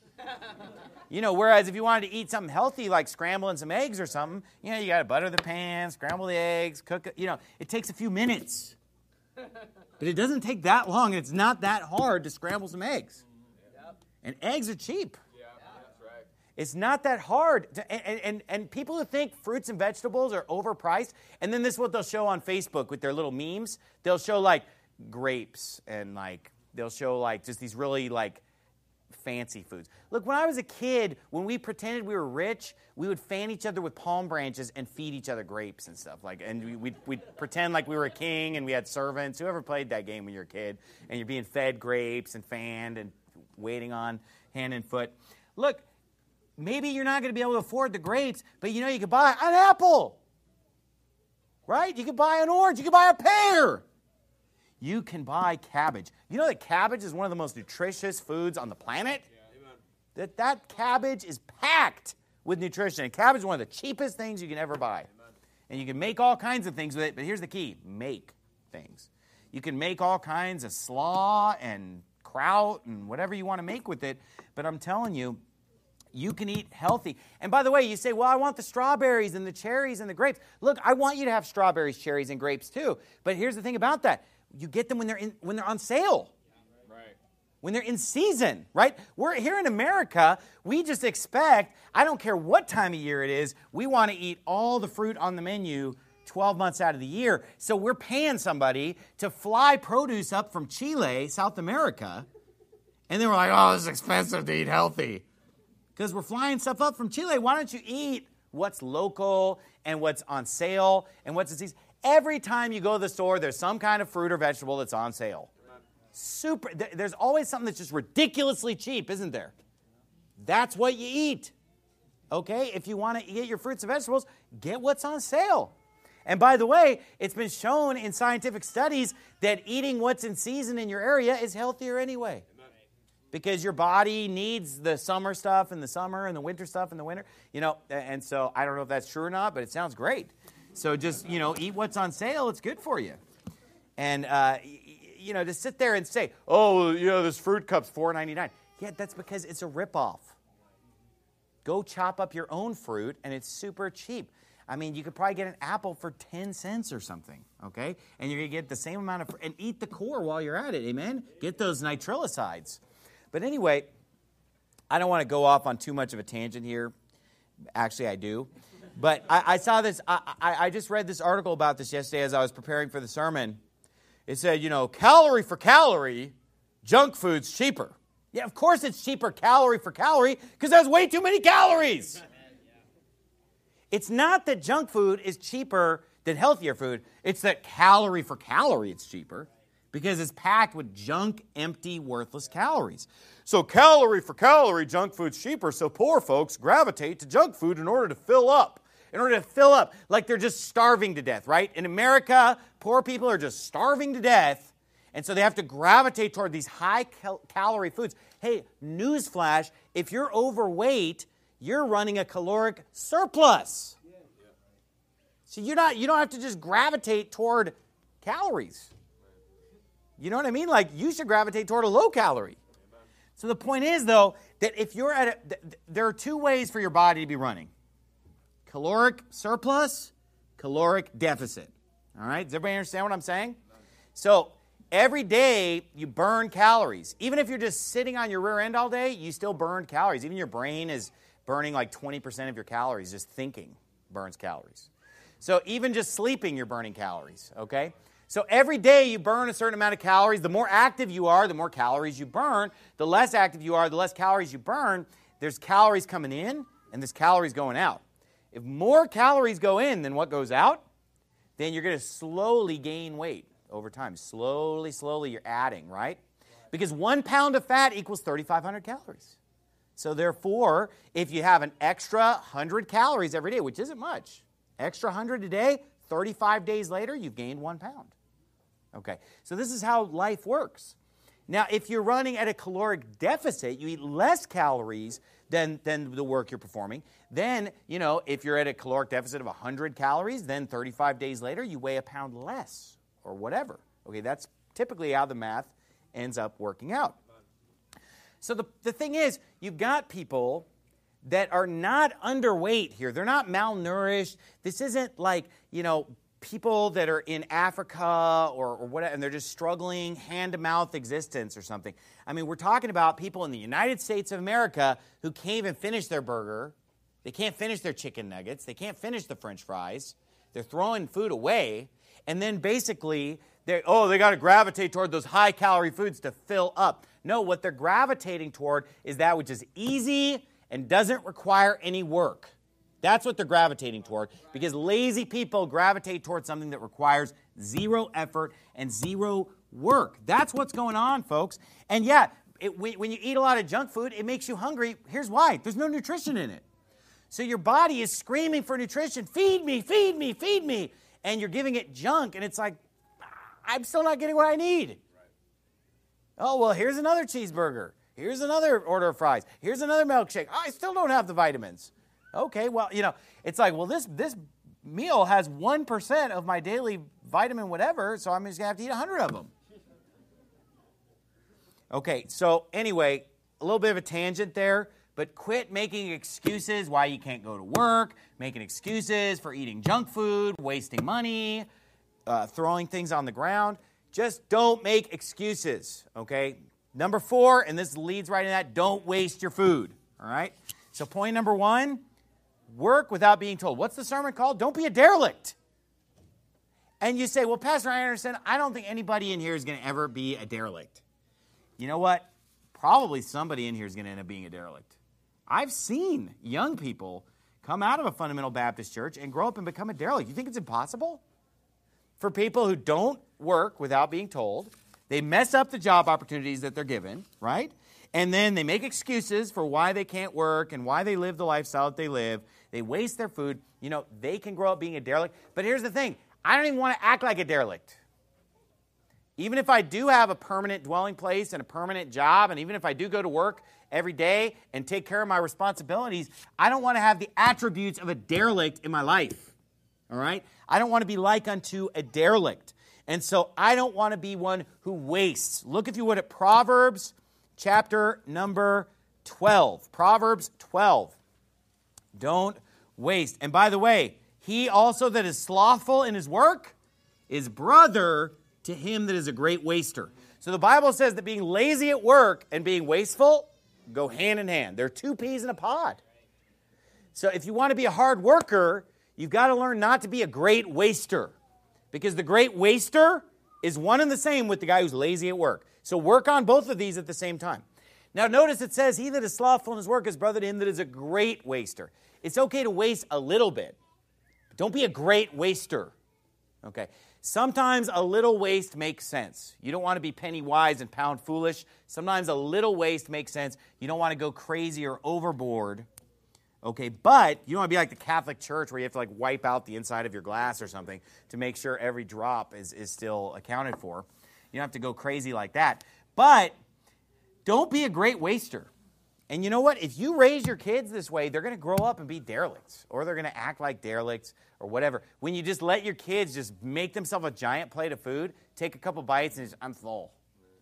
You know, whereas if you wanted to eat something healthy like scrambling some eggs or something, you know, you got to butter the pan, scramble the eggs, cook it, you know, it takes a few minutes. But it doesn't take that long. It's not that hard to scramble some eggs. Yep. And eggs are cheap. Yeah, that's right. It's not that hard. To, and, and, and people who think fruits and vegetables are overpriced, and then this is what they'll show on Facebook with their little memes. They'll show, like, grapes, and, like, they'll show, like, just these really, like, fancy foods. Look, when I was a kid, when we pretended we were rich, we would fan each other with palm branches and feed each other grapes and stuff. Like, and we, we'd, we'd pretend like we were a king and we had servants. Whoever played that game when you were a kid, and you're being fed grapes and fanned and waiting on hand and foot. Look, maybe you're not going to be able to afford the grapes, but you know you could buy an apple. Right? You could buy an orange. You could buy a pear. You can buy cabbage. You know that cabbage is one of the most nutritious foods on the planet? Yeah. That that cabbage is packed with nutrition. And cabbage is one of the cheapest things you can ever buy. Amen. And you can make all kinds of things with it, but here's the key. Make things. You can make all kinds of slaw and kraut and whatever you want to make with it, but I'm telling you, you can eat healthy. And by the way, you say, well, I want the strawberries and the cherries and the grapes. Look, I want you to have strawberries, cherries, and grapes too. But here's the thing about that. You get them when they're in, when they're on sale. Right. When they're in season, right? We're here in America, we just expect, I don't care what time of year it is, we want to eat all the fruit on the menu twelve months out of the year. So we're paying somebody to fly produce up from Chile, South America, and then we're like, oh, this is expensive to eat healthy. Because we're flying stuff up from Chile. Why don't you eat what's local and what's on sale and what's in season? Every time you go to the store, there's some kind of fruit or vegetable that's on sale. Super. There's always something that's just ridiculously cheap, isn't there? That's what you eat. Okay? If you want to get your fruits and vegetables, get what's on sale. And by the way, it's been shown in scientific studies that eating what's in season in your area is healthier anyway. Because your body needs the summer stuff in the summer and the winter stuff in the winter. You know, and so I don't know if that's true or not, but it sounds great. So just, you know, eat what's on sale. It's good for you. And, uh, you know, to sit there and say, oh, you know, this fruit cup's four ninety-nine. Yeah, that's because it's a ripoff. Go chop up your own fruit, and it's super cheap. I mean, you could probably get an apple for ten cents or something, okay? And you're going to get the same amount of fruit. And eat the core while you're at it, amen? Get those nitrillicides. But anyway, I don't want to go off on too much of a tangent here. Actually, I do. But I, I saw this, I, I, I just read this article about this yesterday as I was preparing for the sermon. It said, you know, calorie for calorie, junk food's cheaper. Yeah, of course it's cheaper calorie for calorie because there's way too many calories. It's not that junk food is cheaper than healthier food. It's that calorie for calorie it's cheaper. Because it's packed with junk, empty, worthless calories. So calorie for calorie, junk food's cheaper, so poor folks gravitate to junk food in order to fill up. In order to fill up, like they're just starving to death, right? In America, poor people are just starving to death, and so they have to gravitate toward these high-calorie foods. Hey, newsflash, if you're overweight, you're running a caloric surplus. So you're not, you don't have to just gravitate toward calories. You know what I mean? Like, you should gravitate toward a low calorie. Amen. So the point is, though, that if you're at a, th- th- there are two ways for your body to be running. Caloric surplus, caloric deficit. All right? Does everybody understand what I'm saying? Amen. So every day you burn calories. Even if you're just sitting on your rear end all day, you still burn calories. Even your brain is burning like twenty percent of your calories. Just thinking burns calories. So even just sleeping, you're burning calories, okay? So every day you burn a certain amount of calories. The more active you are, the more calories you burn. The less active you are, the less calories you burn. There's calories coming in, and there's calories going out. If more calories go in than what goes out, then you're going to slowly gain weight over time. Slowly, slowly you're adding, right? Because one pound of fat equals thirty-five hundred calories. So therefore, if you have an extra one hundred calories every day, which isn't much, extra one hundred a day, thirty-five days later, you've gained one pound. Okay, so this is how life works. Now, if you're running at a caloric deficit, you eat less calories than, than the work you're performing. Then, you know, if you're at a caloric deficit of one hundred calories, then thirty-five days later, you weigh a pound less or whatever. Okay, that's typically how the math ends up working out. So the, the thing is, you've got people that are not underweight here. They're not malnourished. This isn't like, you know, people that are in Africa or, or whatever, and they're just struggling hand-to-mouth existence or something. I mean, we're talking about people in the United States of America who can't even finish their burger. They can't finish their chicken nuggets. They can't finish the French fries. They're throwing food away. And then basically, they oh, they got to gravitate toward those high-calorie foods to fill up. No, what they're gravitating toward is that which is easy and doesn't require any work. That's what they're gravitating toward, because lazy people gravitate toward something that requires zero effort and zero work. That's what's going on, folks. And yeah, it, when you eat a lot of junk food, it makes you hungry. Here's why. There's no nutrition in it. So your body is screaming for nutrition. Feed me, feed me, feed me. And you're giving it junk, and it's like, I'm still not getting what I need. Right. Oh, well, here's another cheeseburger. Here's another order of fries. Here's another milkshake. Oh, I still don't have the vitamins. Okay, well, you know, it's like, well, this this meal has one percent of my daily vitamin whatever, so I'm just going to have to eat one hundred of them. Okay, so anyway, a little bit of a tangent there, but quit making excuses why you can't go to work, making excuses for eating junk food, wasting money, uh, throwing things on the ground. Just don't make excuses, okay? Number four, and this leads right in that, don't waste your food, all right? So point number one, work without being told. What's the sermon called? Don't be a derelict. And you say, well, Pastor Anderson, I don't think anybody in here is going to ever be a derelict. You know what? Probably somebody in here is going to end up being a derelict. I've seen young people come out of a fundamental Baptist church and grow up and become a derelict. You think it's impossible? For people who don't work without being told, they mess up the job opportunities that they're given, right? And then they make excuses for why they can't work and why they live the lifestyle that they live. They waste their food. You know, they can grow up being a derelict. But here's the thing. I don't even want to act like a derelict. Even if I do have a permanent dwelling place and a permanent job, and even if I do go to work every day and take care of my responsibilities, I don't want to have the attributes of a derelict in my life. All right? I don't want to be like unto a derelict. And so I don't want to be one who wastes. Look, if you would, at Proverbs chapter number twelve. Proverbs twelve. Don't waste. And by the way, he also that is slothful in his work is brother to him that is a great waster. So the Bible says that being lazy at work and being wasteful go hand in hand. They're two peas in a pod. So if you want to be a hard worker, you've got to learn not to be a great waster. Because the great waster is one and the same with the guy who's lazy at work. So work on both of these at the same time. Now notice it says, he that is slothful in his work is brother to him that is a great waster. It's okay to waste a little bit. But don't be a great waster. Okay. Sometimes a little waste makes sense. You don't want to be penny wise and pound foolish. Sometimes a little waste makes sense. You don't want to go crazy or overboard. Okay, but you don't want to be like the Catholic Church where you have to like wipe out the inside of your glass or something to make sure every drop is, is still accounted for. You don't have to go crazy like that. But don't be a great waster. And you know what? If you raise your kids this way, they're going to grow up and be derelicts, or they're going to act like derelicts or whatever. When you just let your kids just make themselves a giant plate of food, take a couple bites, and just, I'm full.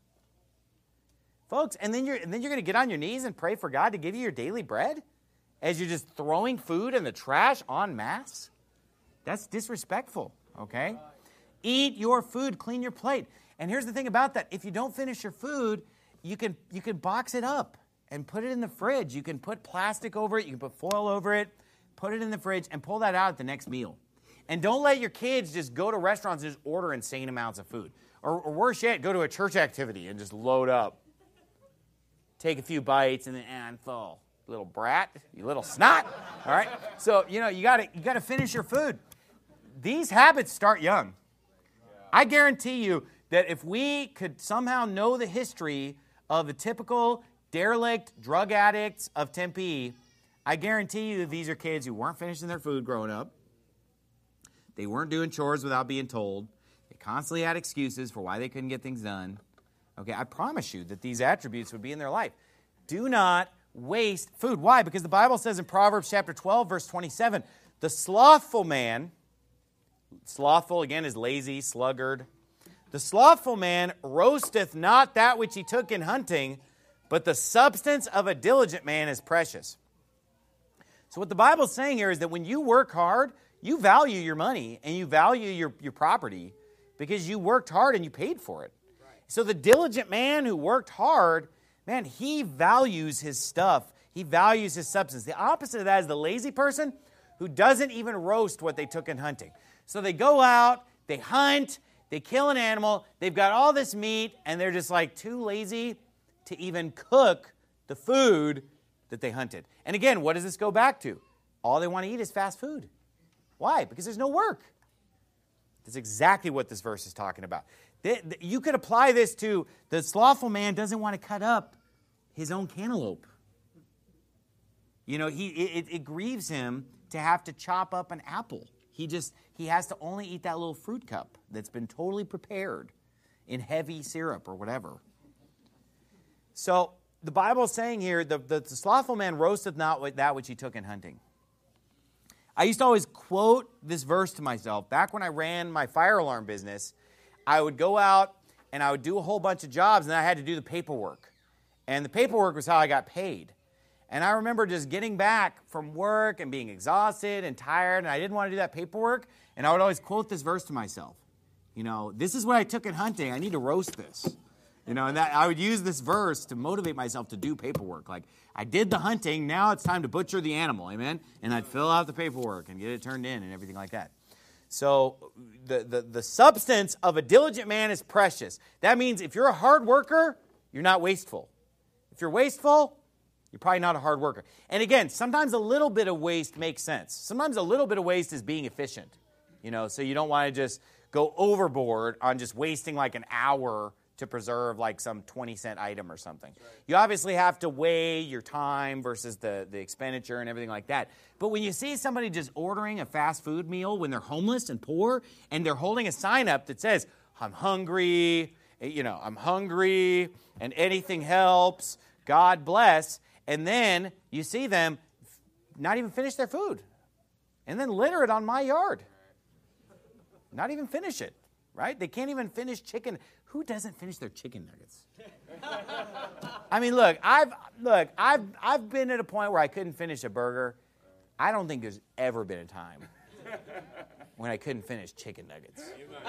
Folks, and then you're and then you're going to get on your knees and pray for God to give you your daily bread as you're just throwing food in the trash en masse? That's disrespectful, okay? Eat your food, clean your plate. And here's the thing about that. If you don't finish your food, you can you can box it up and put it in the fridge. You can put plastic over it. You can put foil over it. Put it in the fridge and pull that out at the next meal. And don't let your kids just go to restaurants and just order insane amounts of food. Or, or worse yet, go to a church activity and just load up. Take a few bites and then, eh, I'm full. Little brat, you little snot. All right? So, you know, you got to you got to finish your food. These habits start young. I guarantee you that if we could somehow know the history of the typical derelict drug addicts of Tempe, I guarantee you that these are kids who weren't finishing their food growing up. They weren't doing chores without being told. They constantly had excuses for why they couldn't get things done. Okay, I promise you that these attributes would be in their life. Do not waste food. Why? Because the Bible says in Proverbs chapter twelve, verse twenty-seven, the slothful man, slothful again is lazy, sluggard. The slothful man roasteth not that which he took in hunting, but the substance of a diligent man is precious. So what the Bible's saying here is that when you work hard, you value your money and you value your, your property because you worked hard and you paid for it. Right. So the diligent man who worked hard, man, he values his stuff. He values his substance. The opposite of that is the lazy person who doesn't even roast what they took in hunting. So they go out, they hunt, they kill an animal, they've got all this meat, and they're just like too lazy to even cook the food that they hunted. And again, what does this go back to? All they want to eat is fast food. Why? Because there's no work. That's exactly what this verse is talking about. You could apply this to the slothful man doesn't want to cut up his own cantaloupe. You know, he it, it grieves him to have to chop up an apple. He just, he has to only eat that little fruit cup that's been totally prepared in heavy syrup or whatever. So the Bible is saying here, the, the, the slothful man roasteth not that which he took in hunting. I used to always quote this verse to myself. Back when I ran my fire alarm business, I would go out and I would do a whole bunch of jobs, and then I had to do the paperwork. And the paperwork was how I got paid. And I remember just getting back from work and being exhausted and tired, and I didn't want to do that paperwork, and I would always quote this verse to myself. You know, this is what I took in hunting. I need to roast this. You know, and that I would use this verse to motivate myself to do paperwork. Like, I did the hunting, now it's time to butcher the animal, amen? And I'd fill out the paperwork and get it turned in and everything like that. So the, the, the substance of a diligent man is precious. That means if you're a hard worker, you're not wasteful. If you're wasteful, you're probably not a hard worker. And again, sometimes a little bit of waste makes sense. Sometimes a little bit of waste is being efficient. You know, so you don't want to just go overboard on just wasting like an hour to preserve like some twenty cent item or something. Right. You obviously have to weigh your time versus the, the expenditure and everything like that. But when you see somebody just ordering a fast food meal when they're homeless and poor, and they're holding a sign up that says, I'm hungry, you know, I'm hungry, and anything helps, God bless, and then you see them not even finish their food, and then litter it on my yard. Not even finish it, right? They can't even finish chicken. Who doesn't finish their chicken nuggets? I mean, look, I've look, I've I've been at a point where I couldn't finish a burger. I don't think there's ever been a time when I couldn't finish chicken nuggets.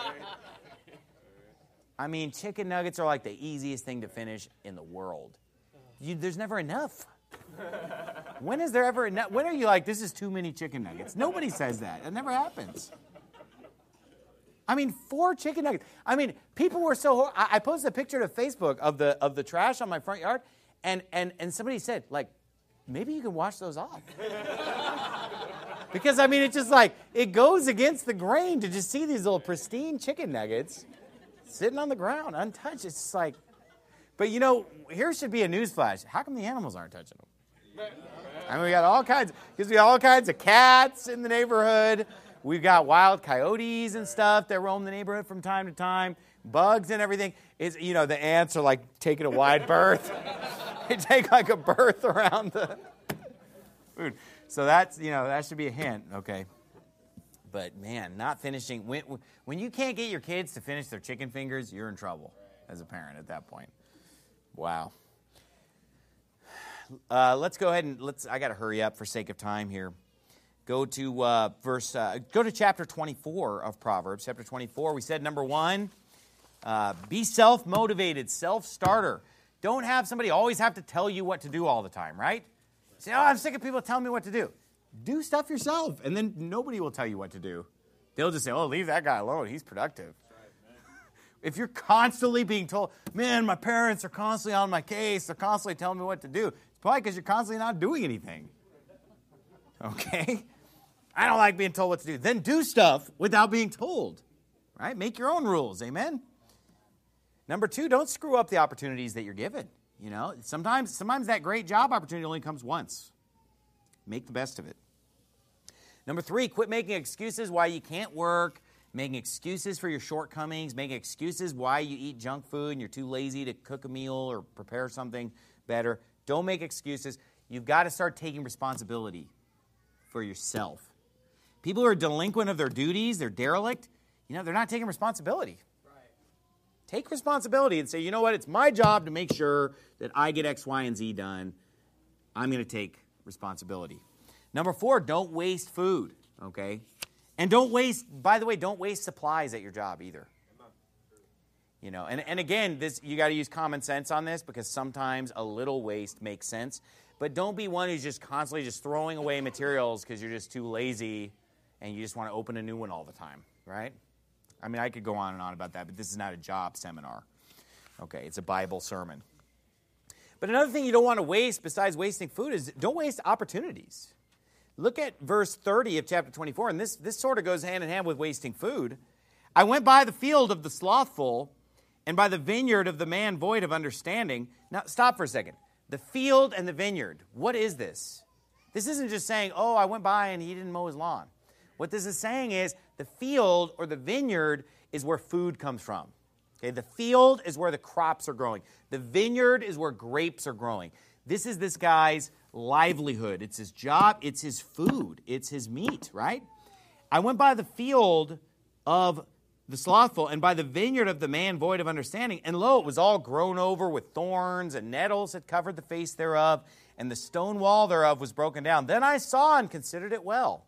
I mean, chicken nuggets are like the easiest thing to finish in the world. You, there's never enough. When is there ever enough? When are you like, this is too many chicken nuggets? Nobody says that. It never happens. I mean, four chicken nuggets. I mean, people were so... I, I posted a picture to Facebook of the of the trash on my front yard, and, and, and somebody said, like, maybe you can wash those off. Because, I mean, it's just like, it goes against the grain to just see these little pristine chicken nuggets sitting on the ground, untouched. It's just like... But, you know, here should be a newsflash. How come the animals aren't touching them? I mean, we got all kinds... Because we got all kinds of cats in the neighborhood. We've got wild coyotes and stuff that roam the neighborhood from time to time, bugs and everything. It's, you know, the ants are like taking a wide berth. They take like a berth around the food. So that's, you know, that should be a hint, okay. But man, not finishing. When, when you can't get your kids to finish their chicken fingers, you're in trouble as a parent at that point. Wow. Uh, let's go ahead and let's. I got to hurry up for sake of time here. Go to uh, verse. Uh, go to chapter twenty-four of Proverbs. Chapter twenty-four. We said number one, uh, be self-motivated, self-starter. Don't have somebody always have to tell you what to do all the time, right? Say, oh, I'm sick of people telling me what to do. Do stuff yourself, and then nobody will tell you what to do. They'll just say, oh, leave that guy alone. He's productive. If you're constantly being told, man, my parents are constantly on my case, they're constantly telling me what to do, it's probably because you're constantly not doing anything. Okay? I don't like being told what to do. Then do stuff without being told. Right? Make your own rules. Amen? Number two, don't screw up the opportunities that you're given. You know, sometimes, sometimes that great job opportunity only comes once. Make the best of it. Number three, quit making excuses why you can't work, making excuses for your shortcomings, making excuses why you eat junk food and you're too lazy to cook a meal or prepare something better. Don't make excuses. You've got to start taking responsibility for yourself. People who are delinquent of their duties, they're derelict, you know, they're not taking responsibility. Right. Take responsibility and say, you know what, it's my job to make sure that I get X, Y, and Z done. I'm going to take responsibility. Number four, don't waste food, okay? And don't waste, by the way, don't waste supplies at your job either. You know, and, and again, this you got to use common sense on this because sometimes a little waste makes sense. But don't be one who's just constantly just throwing away materials because you're just too lazy and you just want to open a new one all the time, right? I mean, I could go on and on about that, but this is not a job seminar. Okay, it's a Bible sermon. But another thing you don't want to waste besides wasting food is don't waste opportunities. Look at verse thirty of chapter twenty-four, and this, this sort of goes hand in hand with wasting food. I went by the field of the slothful and by the vineyard of the man void of understanding. Now, stop for a second. The field and the vineyard. What is this? This isn't just saying, oh, I went by and he didn't mow his lawn. What this is saying is the field or the vineyard is where food comes from. Okay, the field is where the crops are growing. The vineyard is where grapes are growing. This is this guy's livelihood. It's his job. It's his food. It's his meat, right? I went by the field of the slothful and by the vineyard of the man void of understanding. And lo, it was all grown over with thorns, and nettles had covered the face thereof, and the stone wall thereof was broken down. Then I saw and considered it well.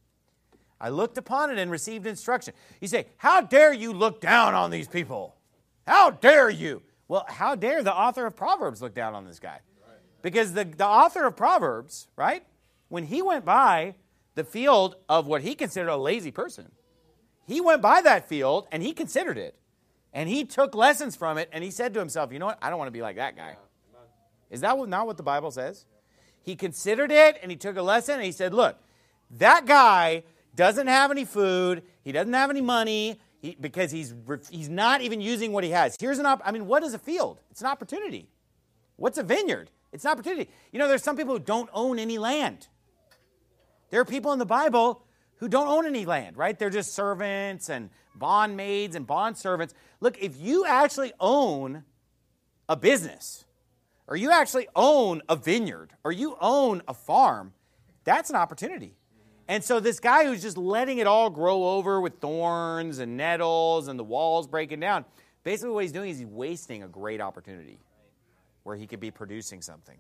I looked upon it and received instruction. You say, how dare you look down on these people? How dare you? Well, how dare the author of Proverbs look down on this guy? Because the, the author of Proverbs, right, when he went by the field of what he considered a lazy person, he went by that field and he considered it. And he took lessons from it and he said to himself, you know what, I don't want to be like that guy. Is that not what the Bible says? He considered it and he took a lesson and he said, look, that guy doesn't have any food, he doesn't have any money, he, because he's he's not even using what he has. Here's an op- I mean, what is a field? It's an opportunity. What's a vineyard? It's an opportunity. You know, there's some people who don't own any land. There are people in the Bible who don't own any land, right? They're just servants and bondmaids and bond servants. Look, if you actually own a business, or you actually own a vineyard, or you own a farm, that's an opportunity. And so this guy who's just letting it all grow over with thorns and nettles and the walls breaking down, basically what he's doing is he's wasting a great opportunity where he could be producing something.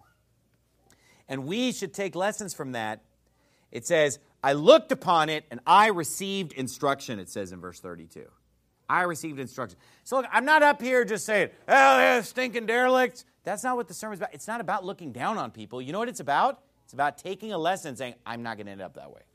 And we should take lessons from that. It says, I looked upon it and I received instruction, it says in verse thirty-two. I received instruction. So look, I'm not up here just saying, oh, yeah, stinking derelicts. That's not what the sermon's about. It's not about looking down on people. You know what it's about? It's about taking a lesson and saying, I'm not going to end up that way.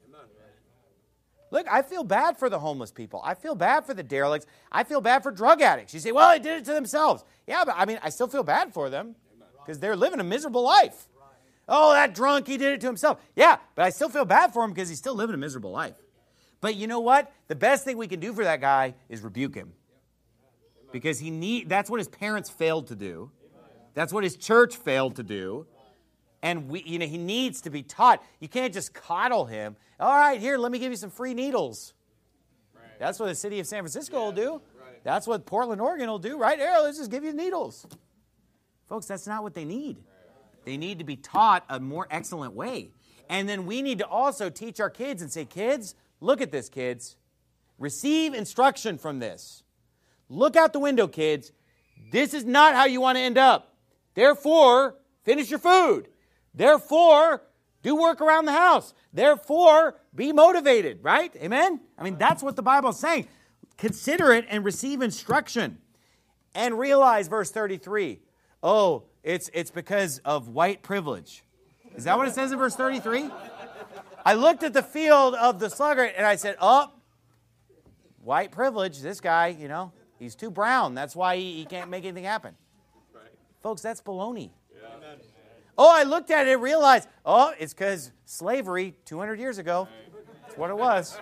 Look, I feel bad for the homeless people. I feel bad for the derelicts. I feel bad for drug addicts. You say, well, they did it to themselves. Yeah, but I mean, I still feel bad for them because they're living a miserable life. Oh, that drunk, he did it to himself. Yeah, but I still feel bad for him because he's still living a miserable life. But you know what? The best thing we can do for that guy is rebuke him. Because he need that's what his parents failed to do. That's what his church failed to do. And we, you know, he needs to be taught. You can't just coddle him. All right, here, let me give you some free needles. Right. That's what the city of San Francisco yeah, will do. Right. That's what Portland, Oregon will do. Right here, let's just give you needles. Folks, that's not what they need. Right. They need to be taught a more excellent way. And then we need to also teach our kids and say, kids, look at this, kids. Receive instruction from this. Look out the window, kids. This is not how you want to end up. Therefore, finish your food. Therefore, do work around the house. Therefore, be motivated, right? Amen? I mean, that's what the Bible is saying. Consider it and receive instruction. And realize, verse thirty-three, oh, it's, it's because of white privilege. Is that what it says in verse thirty-three? I looked at the field of the sluggard and I said, oh, white privilege, this guy, you know, he's too brown. That's why he, he can't make anything happen. Right. Folks, that's baloney. Yeah. Oh, I looked at it and realized, oh, it's because slavery two hundred years ago. That's what it was.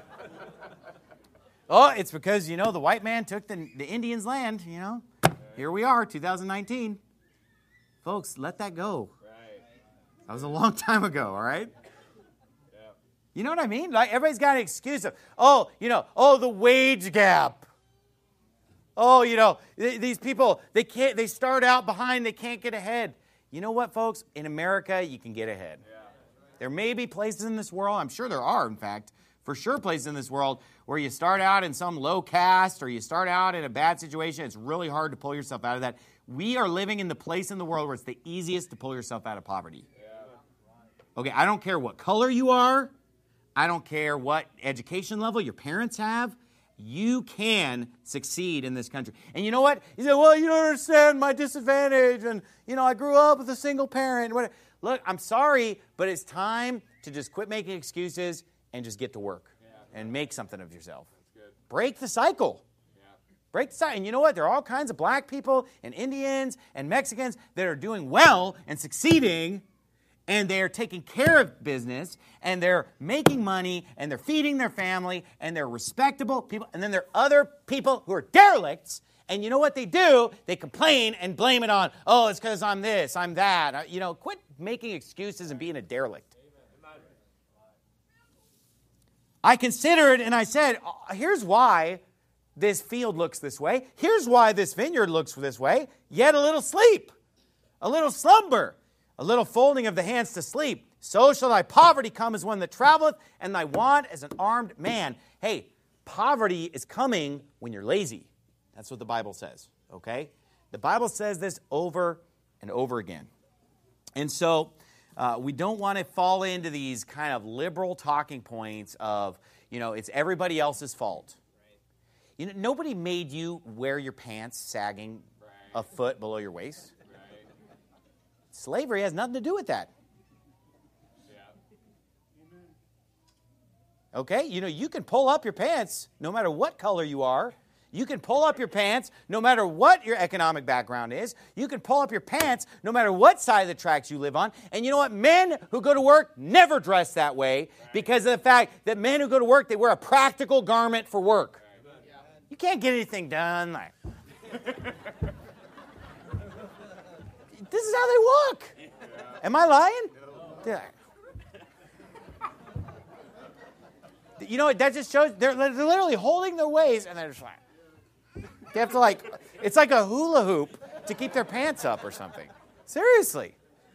Oh, it's because, you know, the white man took the, the Indians' land, you know. Here we are, two thousand nineteen. Folks, let that go. That was a long time ago, all right? You know what I mean? Like, everybody's got an excuse of, oh, you know, oh, the wage gap. Oh, you know, th- these people, they can't, they start out behind, they can't get ahead. You know what, folks? In America, you can get ahead. Yeah. There may be places in this world, I'm sure there are, in fact, for sure places in this world where you start out in some low caste or you start out in a bad situation. It's really hard to pull yourself out of that. We are living in the place in the world where it's the easiest to pull yourself out of poverty. Yeah. Okay, I don't care what color you are. I don't care what education level your parents have. You can succeed in this country. And you know what? You say, well, you don't understand my disadvantage. And, you know, I grew up with a single parent. Look, I'm sorry, but it's time to just quit making excuses and just get to work yeah. and make something of yourself. Break the cycle. Yeah. Break the cycle. And you know what? There are all kinds of black people and Indians and Mexicans that are doing well and succeeding, and they're taking care of business, and they're making money, and they're feeding their family, and they're respectable people. And then there are other people who are derelicts, And you know what they do? They complain and blame it on, oh, it's because I'm this, I'm that. You know, quit making excuses and being a derelict. I considered and I said, here's why this field looks this way. Here's why this vineyard looks this way. Yet a little sleep, a little slumber, a little folding of the hands to sleep. So shall thy poverty come as one that traveleth, and thy want as an armed man. Hey, poverty is coming when you're lazy. That's what the Bible says, okay? The Bible says this over and over again. And so uh, we don't want to fall into these kind of liberal talking points of, you know, it's everybody else's fault. You know, nobody made you wear your pants sagging right. a foot below your waist. Right. Slavery has nothing to do with that. Yeah. Okay? You know, you can pull up your pants no matter what color you are. You can pull up your pants no matter what your economic background is. You can pull up your pants no matter what side of the tracks you live on. And you know what? Men who go to work never dress that way right. because of the fact that men who go to work, they wear a practical garment for work. You can't get anything done. Like, this is how they walk. Yeah. Am I lying? No. You know, that just shows they're, they're literally holding their waist and they're just like, they have to like, it's like a hula hoop to keep their pants up or something. Seriously.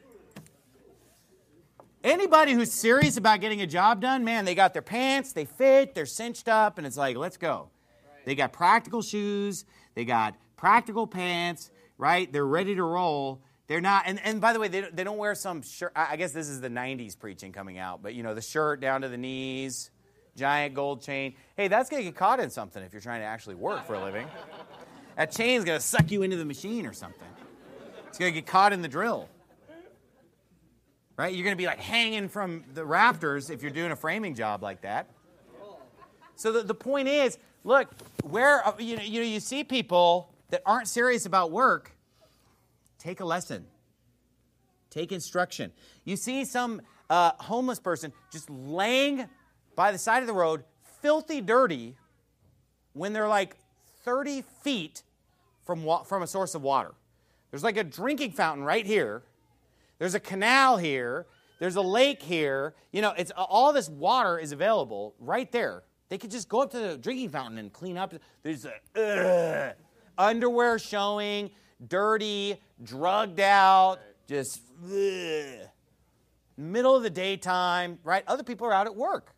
Anybody who's serious about getting a job done, man, they got their pants, they fit, they're cinched up, and it's like, let's go. They got practical shoes. They got practical pants, right? They're ready to roll. They're not, and, and by the way, they, they don't wear some shirt. I guess this is the nineties preaching coming out, but you know, the shirt down to the knees, giant gold chain. Hey, that's going to get caught in something if you're trying to actually work for a living. That chain's going to suck you into the machine or something. It's going to get caught in the drill. Right? You're going to be like hanging from the rafters if you're doing a framing job like that. So the, the point is, look, where you know, you know you see people that aren't serious about work, take a lesson. Take instruction. You see some uh, homeless person just laying by the side of the road, filthy dirty, when they're like thirty feet from wa- from a source of water. There's like a drinking fountain right here. There's a canal here. There's a lake here. You know, it's all this water is available right there. They could just go up to the drinking fountain and clean up. There's a, ugh, underwear showing, dirty, drugged out, just ugh. Middle of the daytime, right? Other people are out at work.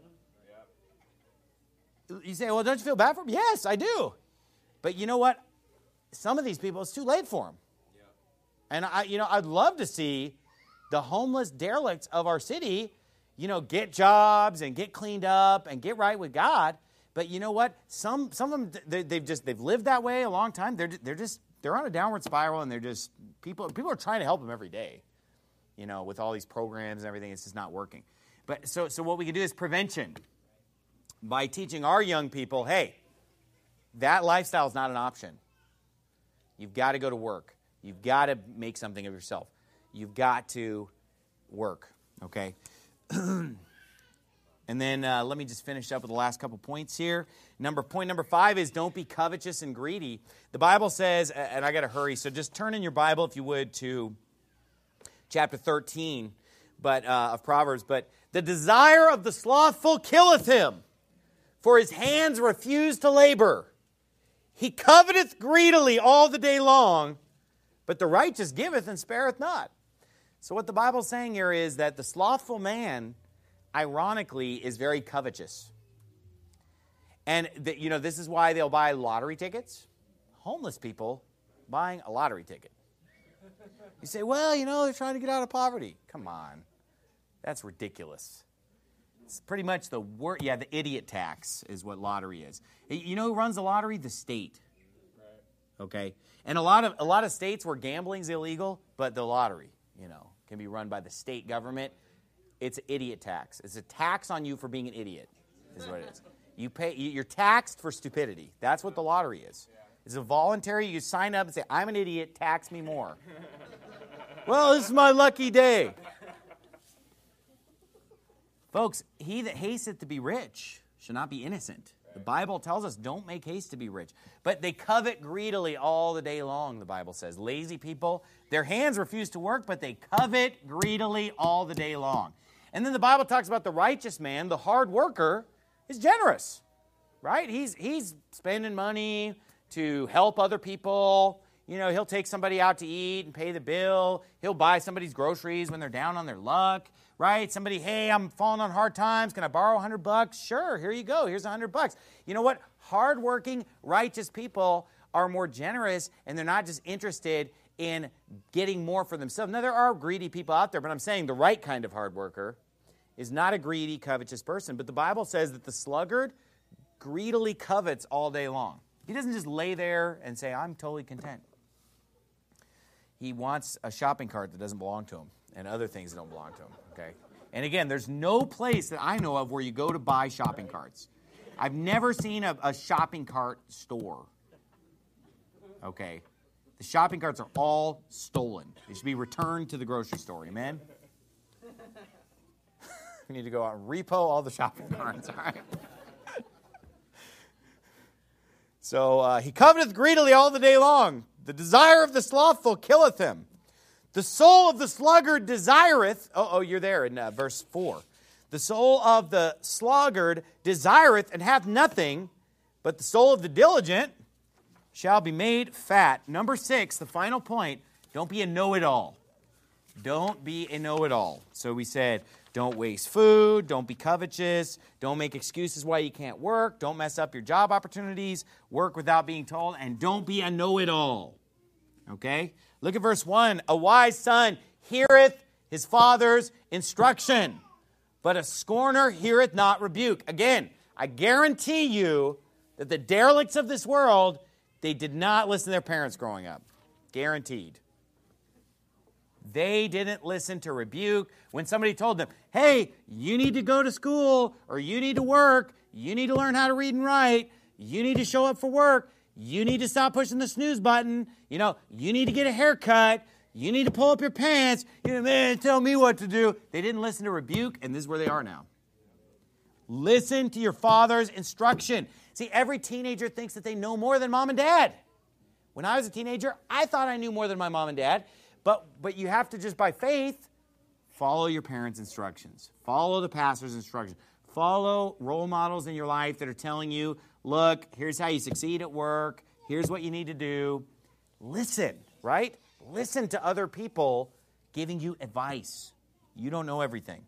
You say, well, don't you feel bad for them? Yes, I do. But you know what? Some of these people, it's too late for them. And I, you know, I'd love to see the homeless derelicts of our city, you know, get jobs and get cleaned up and get right with God. But you know what? Some some of them they, they've just they've lived that way a long time. They're they're just they're on a downward spiral, and they're just people people are trying to help them every day. You know, with all these programs and everything, it's just not working. But so so what we can do is prevention by teaching our young people, hey, that lifestyle is not an option. You've got to go to work. You've got to make something of yourself. You've got to work, okay? And then uh, let me just finish up with the last couple points here. Number Point number five is don't be covetous and greedy. The Bible says, and I got to hurry, so just turn in your Bible, if you would, to chapter thirteen but uh, of Proverbs. But the desire of the slothful killeth him, for his hands refuse to labor. He coveteth greedily all the day long, but the righteous giveth and spareth not. So what the Bible's saying here is that the slothful man, ironically, is very covetous. And, the, you know, this is why they'll buy lottery tickets. Homeless people buying a lottery ticket. You say, well, you know, they're trying to get out of poverty. Come on. That's ridiculous. It's pretty much the word, yeah, the idiot tax is what lottery is. You know who runs the lottery? The state. Okay? And a lot of a lot of states where gambling's illegal, but the lottery, you know, can be run by the state government. It's an idiot tax. It's a tax on you for being an idiot, is what it is. You pay, you're taxed for stupidity. That's what the lottery is. It's a voluntary, you sign up and say, I'm an idiot, tax me more. Well, this is my lucky day. Folks, he that hasteth to be rich shall not be innocent. The Bible tells us don't make haste to be rich. But they covet greedily all the day long, the Bible says. Lazy people, their hands refuse to work, but they covet greedily all the day long. And then the Bible talks about the righteous man, the hard worker, is generous, right? He's, he's spending money to help other people. You know, he'll take somebody out to eat and pay the bill. He'll buy somebody's groceries when they're down on their luck, right? Somebody, hey, I'm falling on hard times. Can I borrow a hundred bucks? Sure, here you go. Here's a hundred bucks. You know what? Hardworking, righteous people are more generous, and they're not just interested in getting more for themselves. Now, there are greedy people out there, but I'm saying the right kind of hard worker is not a greedy, covetous person. But the Bible says that the sluggard greedily covets all day long. He doesn't just lay there and say, I'm totally content. He wants a shopping cart that doesn't belong to him and other things that don't belong to him, okay? And again, there's no place that I know of where you go to buy shopping carts. I've never seen a, a shopping cart store, okay? The shopping carts are all stolen. They should be returned to the grocery store, amen? We need to go out and repo all the shopping carts, all right? So uh, he coveteth greedily all the day long. The desire of the slothful killeth him. The soul of the sluggard desireth. Oh, oh you're there in uh, verse four. The soul of the sluggard desireth and hath nothing, but the soul of the diligent shall be made fat. Number six, the final point, don't be a know-it-all. Don't be a know-it-all. So we said, don't waste food, don't be covetous, don't make excuses why you can't work, don't mess up your job opportunities, work without being told, and don't be a know-it-all. Okay? Look at verse one. A wise son heareth his father's instruction, but a scorner heareth not rebuke. Again, I guarantee you that the derelicts of this world, they did not listen to their parents growing up. Guaranteed. They didn't listen to rebuke. When somebody told them, hey, you need to go to school, or you need to work, you need to learn how to read and write, you need to show up for work, you need to stop pushing the snooze button, you know, you need to get a haircut, you need to pull up your pants, you know, man, tell me what to do. They didn't listen to rebuke, and this is where they are now. Listen to your father's instruction. See, every teenager thinks that they know more than mom and dad. When I was a teenager, I thought I knew more than my mom and dad. But but you have to just by faith follow your parents' instructions. Follow the pastor's instructions. Follow role models in your life that are telling you, look, here's how you succeed at work. Here's what you need to do. Listen, right? Listen to other people giving you advice. You don't know everything.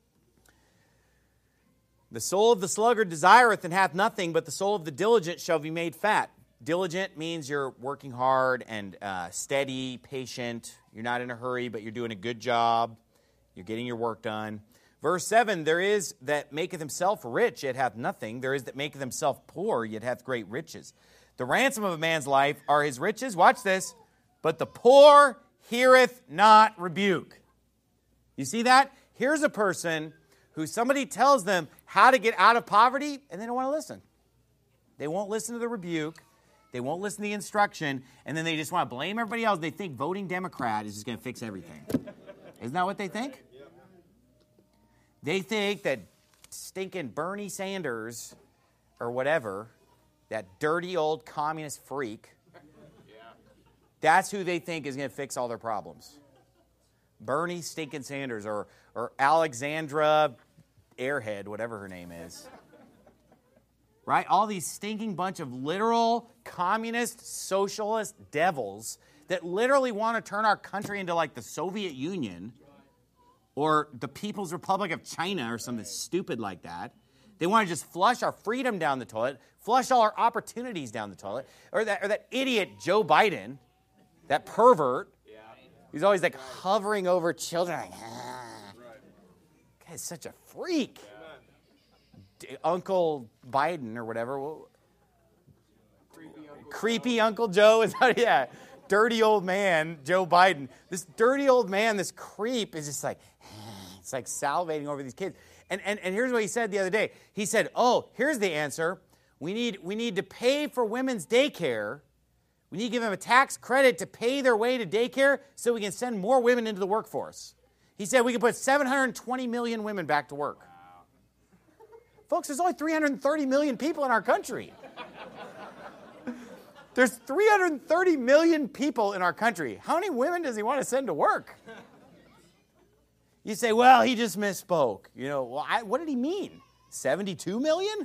The soul of the sluggard desireth and hath nothing, but the soul of the diligent shall be made fat. Diligent means you're working hard and uh, steady, patient. You're not in a hurry, but you're doing a good job. You're getting your work done. Verse seven, there is that maketh himself rich, yet hath nothing. There is that maketh himself poor, yet hath great riches. The ransom of a man's life are his riches. Watch this. But the poor heareth not rebuke. You see that? Here's a person who somebody tells them how to get out of poverty, and they don't want to listen. They won't listen to the rebuke. They won't listen to the instruction, and then they just want to blame everybody else. They think voting Democrat is just going to fix everything. Isn't that what they think? Yep. They think that stinking Bernie Sanders or whatever, that dirty old communist freak, yeah. That's who they think is going to fix all their problems. Bernie stinking Sanders or, or Alexandra Airhead, whatever her name is. Right? All these stinking bunch of literal communist, socialist devils that literally want to turn our country into like the Soviet Union or the People's Republic of China or something stupid like that. They want to just flush our freedom down the toilet, flush all our opportunities down the toilet. Or that, or that idiot Joe Biden, that pervert, he's always like hovering over children. Like, ah. Guy's such a freak. Uncle Biden or whatever. Creepy Uncle, Creepy Uncle Joe. Is that, yeah. Dirty old man, Joe Biden. This dirty old man, this creep is just like, it's like salivating over these kids. And, and, and here's what he said the other day. He said, oh, here's the answer. We need, we need to pay for women's daycare. We need to give them a tax credit to pay their way to daycare so we can send more women into the workforce. He said we can put seven hundred twenty million women back to work. Folks, there's only three hundred thirty million people in our country. There's three hundred thirty million people in our country. How many women does he want to send to work? You say, well, he just misspoke. You know, well, I, what did he mean? seventy-two million?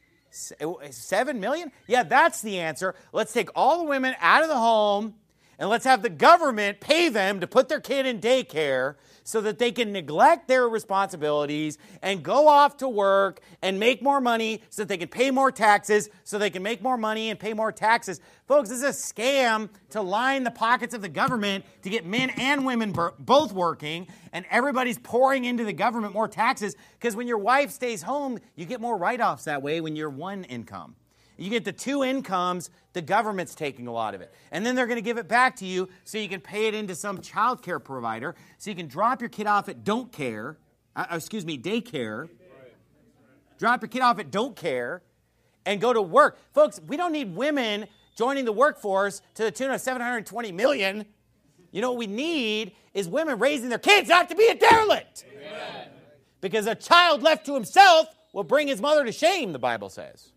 seven million? Yeah, that's the answer. Let's take all the women out of the home and let's have the government pay them to put their kid in daycare so that they can neglect their responsibilities and go off to work and make more money so that they can pay more taxes, so they can make more money and pay more taxes. Folks, this is a scam to line the pockets of the government to get men and women both working, and everybody's pouring into the government more taxes because when your wife stays home, you get more write-offs that way when you're one income. You get the two incomes, the government's taking a lot of it. And then they're going to give it back to you so you can pay it into some child care provider so you can drop your kid off at Don't Care, uh, excuse me, daycare. Drop your kid off at Don't Care and go to work. Folks, we don't need women joining the workforce to the tune of seven hundred twenty million. You know what we need is women raising their kids not to be a derelict. Amen. Because a child left to himself will bring his mother to shame, the Bible says.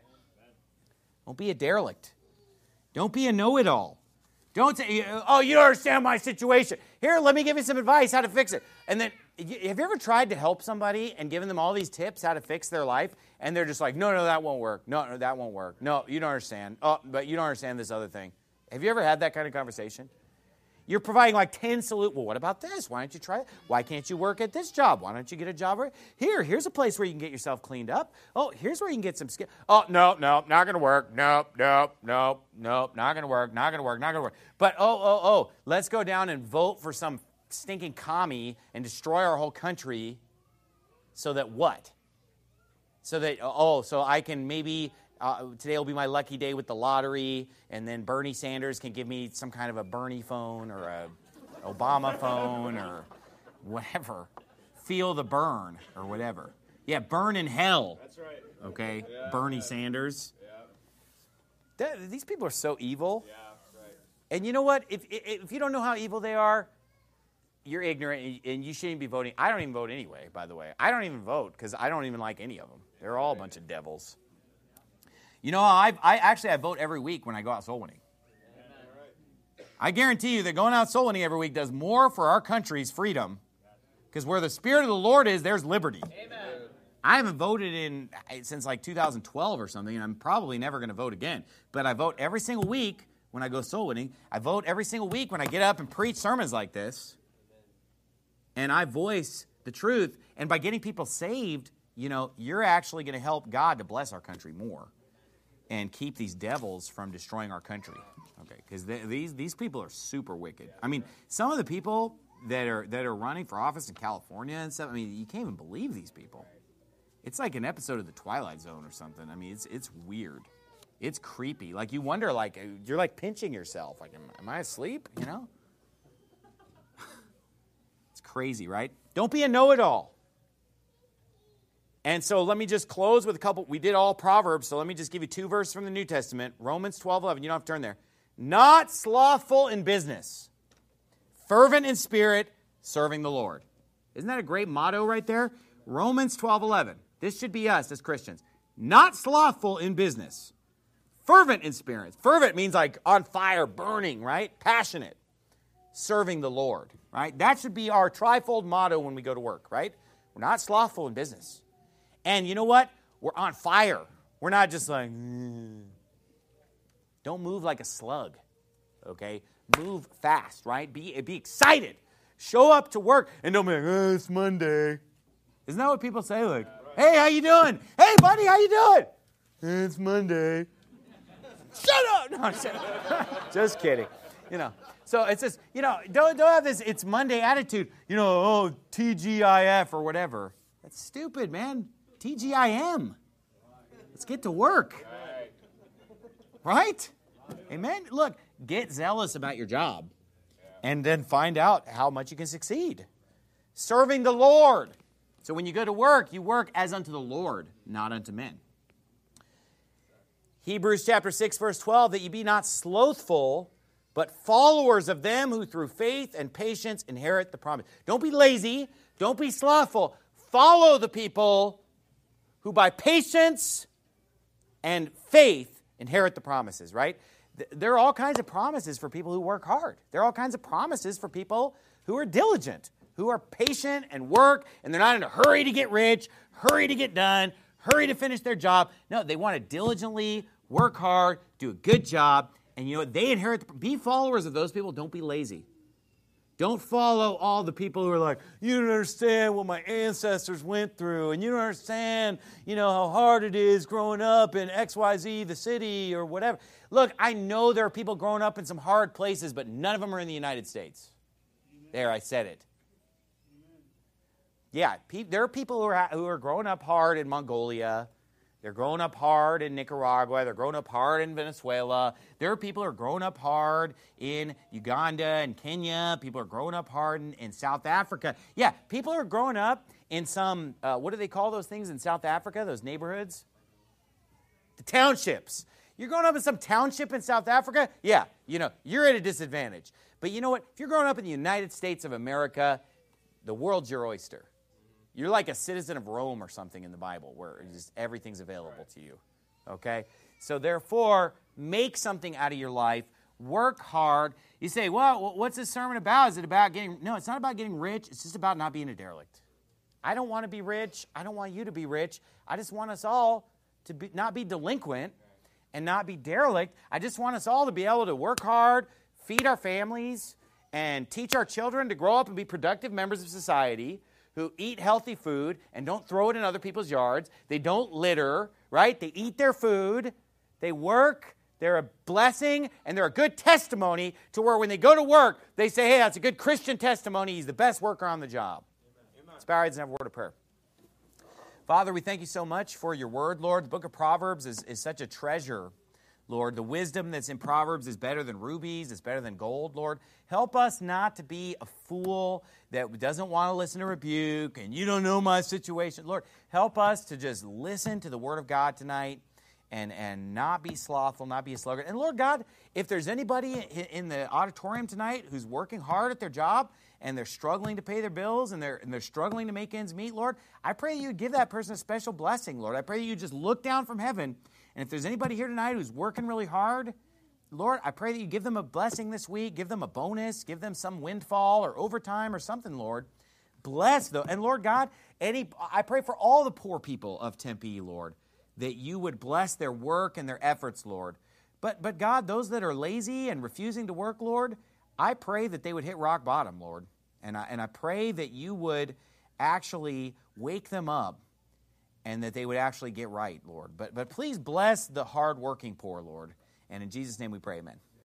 Don't be a derelict. Don't be a know-it-all. Don't say, oh, you don't understand my situation. Here, let me give you some advice how to fix it. And then, have you ever tried to help somebody and given them all these tips how to fix their life? And they're just like, no, no, that won't work. No, no, that won't work. No, you don't understand. Oh, but you don't understand this other thing. Have you ever had that kind of conversation? You're providing like ten solutions. Well, what about this? Why don't you try it? Why can't you work at this job? Why don't you get a job right here? Here's a place where you can get yourself cleaned up. Oh, here's where you can get some skill. Oh, no, no, not going to work. Nope, nope, nope, nope, not going to work, not going to work, not going to work. But, oh, oh, oh, let's go down and vote for some stinking commie and destroy our whole country so that what? So that, oh, so I can maybe... Uh, today will be my lucky day with the lottery, and then Bernie Sanders can give me some kind of a Bernie phone or a Obama phone or whatever. Feel the burn or whatever. Yeah, burn in hell. That's right. Okay, yeah, Bernie yeah. Sanders. Yeah. That, these people are so evil. Yeah, right. And you know what? If if you don't know how evil they are, you're ignorant, and you shouldn't be voting. I don't even vote anyway, by the way. I don't even vote because I don't even like any of them. They're all a bunch of devils. You know, I I actually I vote every week when I go out soul winning. I guarantee you that going out soul winning every week does more for our country's freedom, because where the Spirit of the Lord is, there's liberty. Amen. I haven't voted in since like two thousand twelve or something, and I'm probably never going to vote again. But I vote every single week when I go soul winning. I vote every single week when I get up and preach sermons like this, and I voice the truth. And by getting people saved, you know, you're actually going to help God to bless our country more and keep these devils from destroying our country. Okay, because these these people are super wicked. I mean, some of the people that are that are running for office in California and stuff, I mean, you can't even believe these people. It's like an episode of The Twilight Zone or something. I mean, it's it's weird. It's creepy. Like, you wonder, like, you're like pinching yourself. Like, am, am I asleep? You know? It's crazy, right? Don't be a know-it-all. And so let me just close with a couple. We did all Proverbs, so let me just give you two verses from the New Testament. Romans twelve eleven. You don't have to turn there. Not slothful in business, fervent in spirit, serving the Lord. Isn't that a great motto right there? Romans twelve eleven. This should be us as Christians. Not slothful in business, fervent in spirit. Fervent means like on fire, burning, right? Passionate. Serving the Lord, right? That should be our trifold motto when we go to work, right? We're not slothful in business. And you know what? We're on fire. We're not just like, mm. Don't move like a slug, okay? Move fast, right? Be, be excited. Show up to work and don't be like, oh, it's Monday. Isn't that what people say? Like, hey, how you doing? Hey, buddy, how you doing? It's Monday. Shut up! No, shut up. Just kidding. You know, so it's just, you know, don't, don't have this it's Monday attitude. You know, oh, T G I F or whatever. That's stupid, man. T G I M. Let's get to work. Right? Amen? Look, get zealous about your job and then find out how much you can succeed. Serving the Lord. So when you go to work, you work as unto the Lord, not unto men. Hebrews chapter six, verse twelve, that ye be not slothful, but followers of them who through faith and patience inherit the promise. Don't be lazy. Don't be slothful. Follow the people who by patience and faith inherit the promises, right? There are all kinds of promises for people who work hard. There are all kinds of promises for people who are diligent, who are patient and work, and they're not in a hurry to get rich, hurry to get done, hurry to finish their job. No, they want to diligently work hard, do a good job, and you know what? They inherit, the, be followers of those people. Don't be lazy. Don't follow all the people who are like, you don't understand what my ancestors went through, and you don't understand, you know, how hard it is growing up in X Y Z, the city, or whatever. Look, I know there are people growing up in some hard places, but none of them are in the United States. Amen. There, I said it. Amen. Yeah, pe- there are people who are, who are growing up hard in Mongolia. They're growing up hard in Nicaragua. They're growing up hard in Venezuela. There are people who are growing up hard in Uganda and Kenya. People are growing up hard in, in South Africa. Yeah, people are growing up in some, uh, what do they call those things in South Africa, those neighborhoods? The townships. You're growing up in some township in South Africa? Yeah, you know, you're at a disadvantage. But you know what? If you're growing up in the United States of America, the world's your oyster. You're like a citizen of Rome or something in the Bible where just everything's available to you, okay? So therefore, make something out of your life. Work hard. You say, well, what's this sermon about? Is it about getting... No, it's not about getting rich. It's just about not being a derelict. I don't want to be rich. I don't want you to be rich. I just want us all to be, not be delinquent and not be derelict. I just want us all to be able to work hard, feed our families, and teach our children to grow up and be productive members of society who eat healthy food and don't throw it in other people's yards. They don't litter, right? They eat their food. They work. They're a blessing, and they're a good testimony to where when they go to work, they say, hey, that's a good Christian testimony. He's the best worker on the job. Amen. Let's bow our heads and have a word of prayer. Father, we thank you so much for your word, Lord. The book of Proverbs is, is such a treasure, Lord. The wisdom that's in Proverbs is better than rubies. It's better than gold, Lord. Help us not to be a fool that doesn't want to listen to rebuke and you don't know my situation. Lord, help us to just listen to the word of God tonight and, and not be slothful, not be a sluggard. And Lord God, if there's anybody in the auditorium tonight who's working hard at their job and they're struggling to pay their bills and they're, and they're struggling to make ends meet, Lord, I pray you give that person a special blessing, Lord. I pray you just look down from heaven. And if there's anybody here tonight who's working really hard, Lord, I pray that you give them a blessing this week, give them a bonus, give them some windfall or overtime or something, Lord. Bless them. And Lord God, any I pray for all the poor people of Tempe, Lord, that you would bless their work and their efforts, Lord. But, but God, those that are lazy and refusing to work, Lord, I pray that they would hit rock bottom, Lord. And I, and I pray that you would actually wake them up and that they would actually get right, Lord. But, but please bless the hardworking poor, Lord. And in Jesus' name we pray, amen.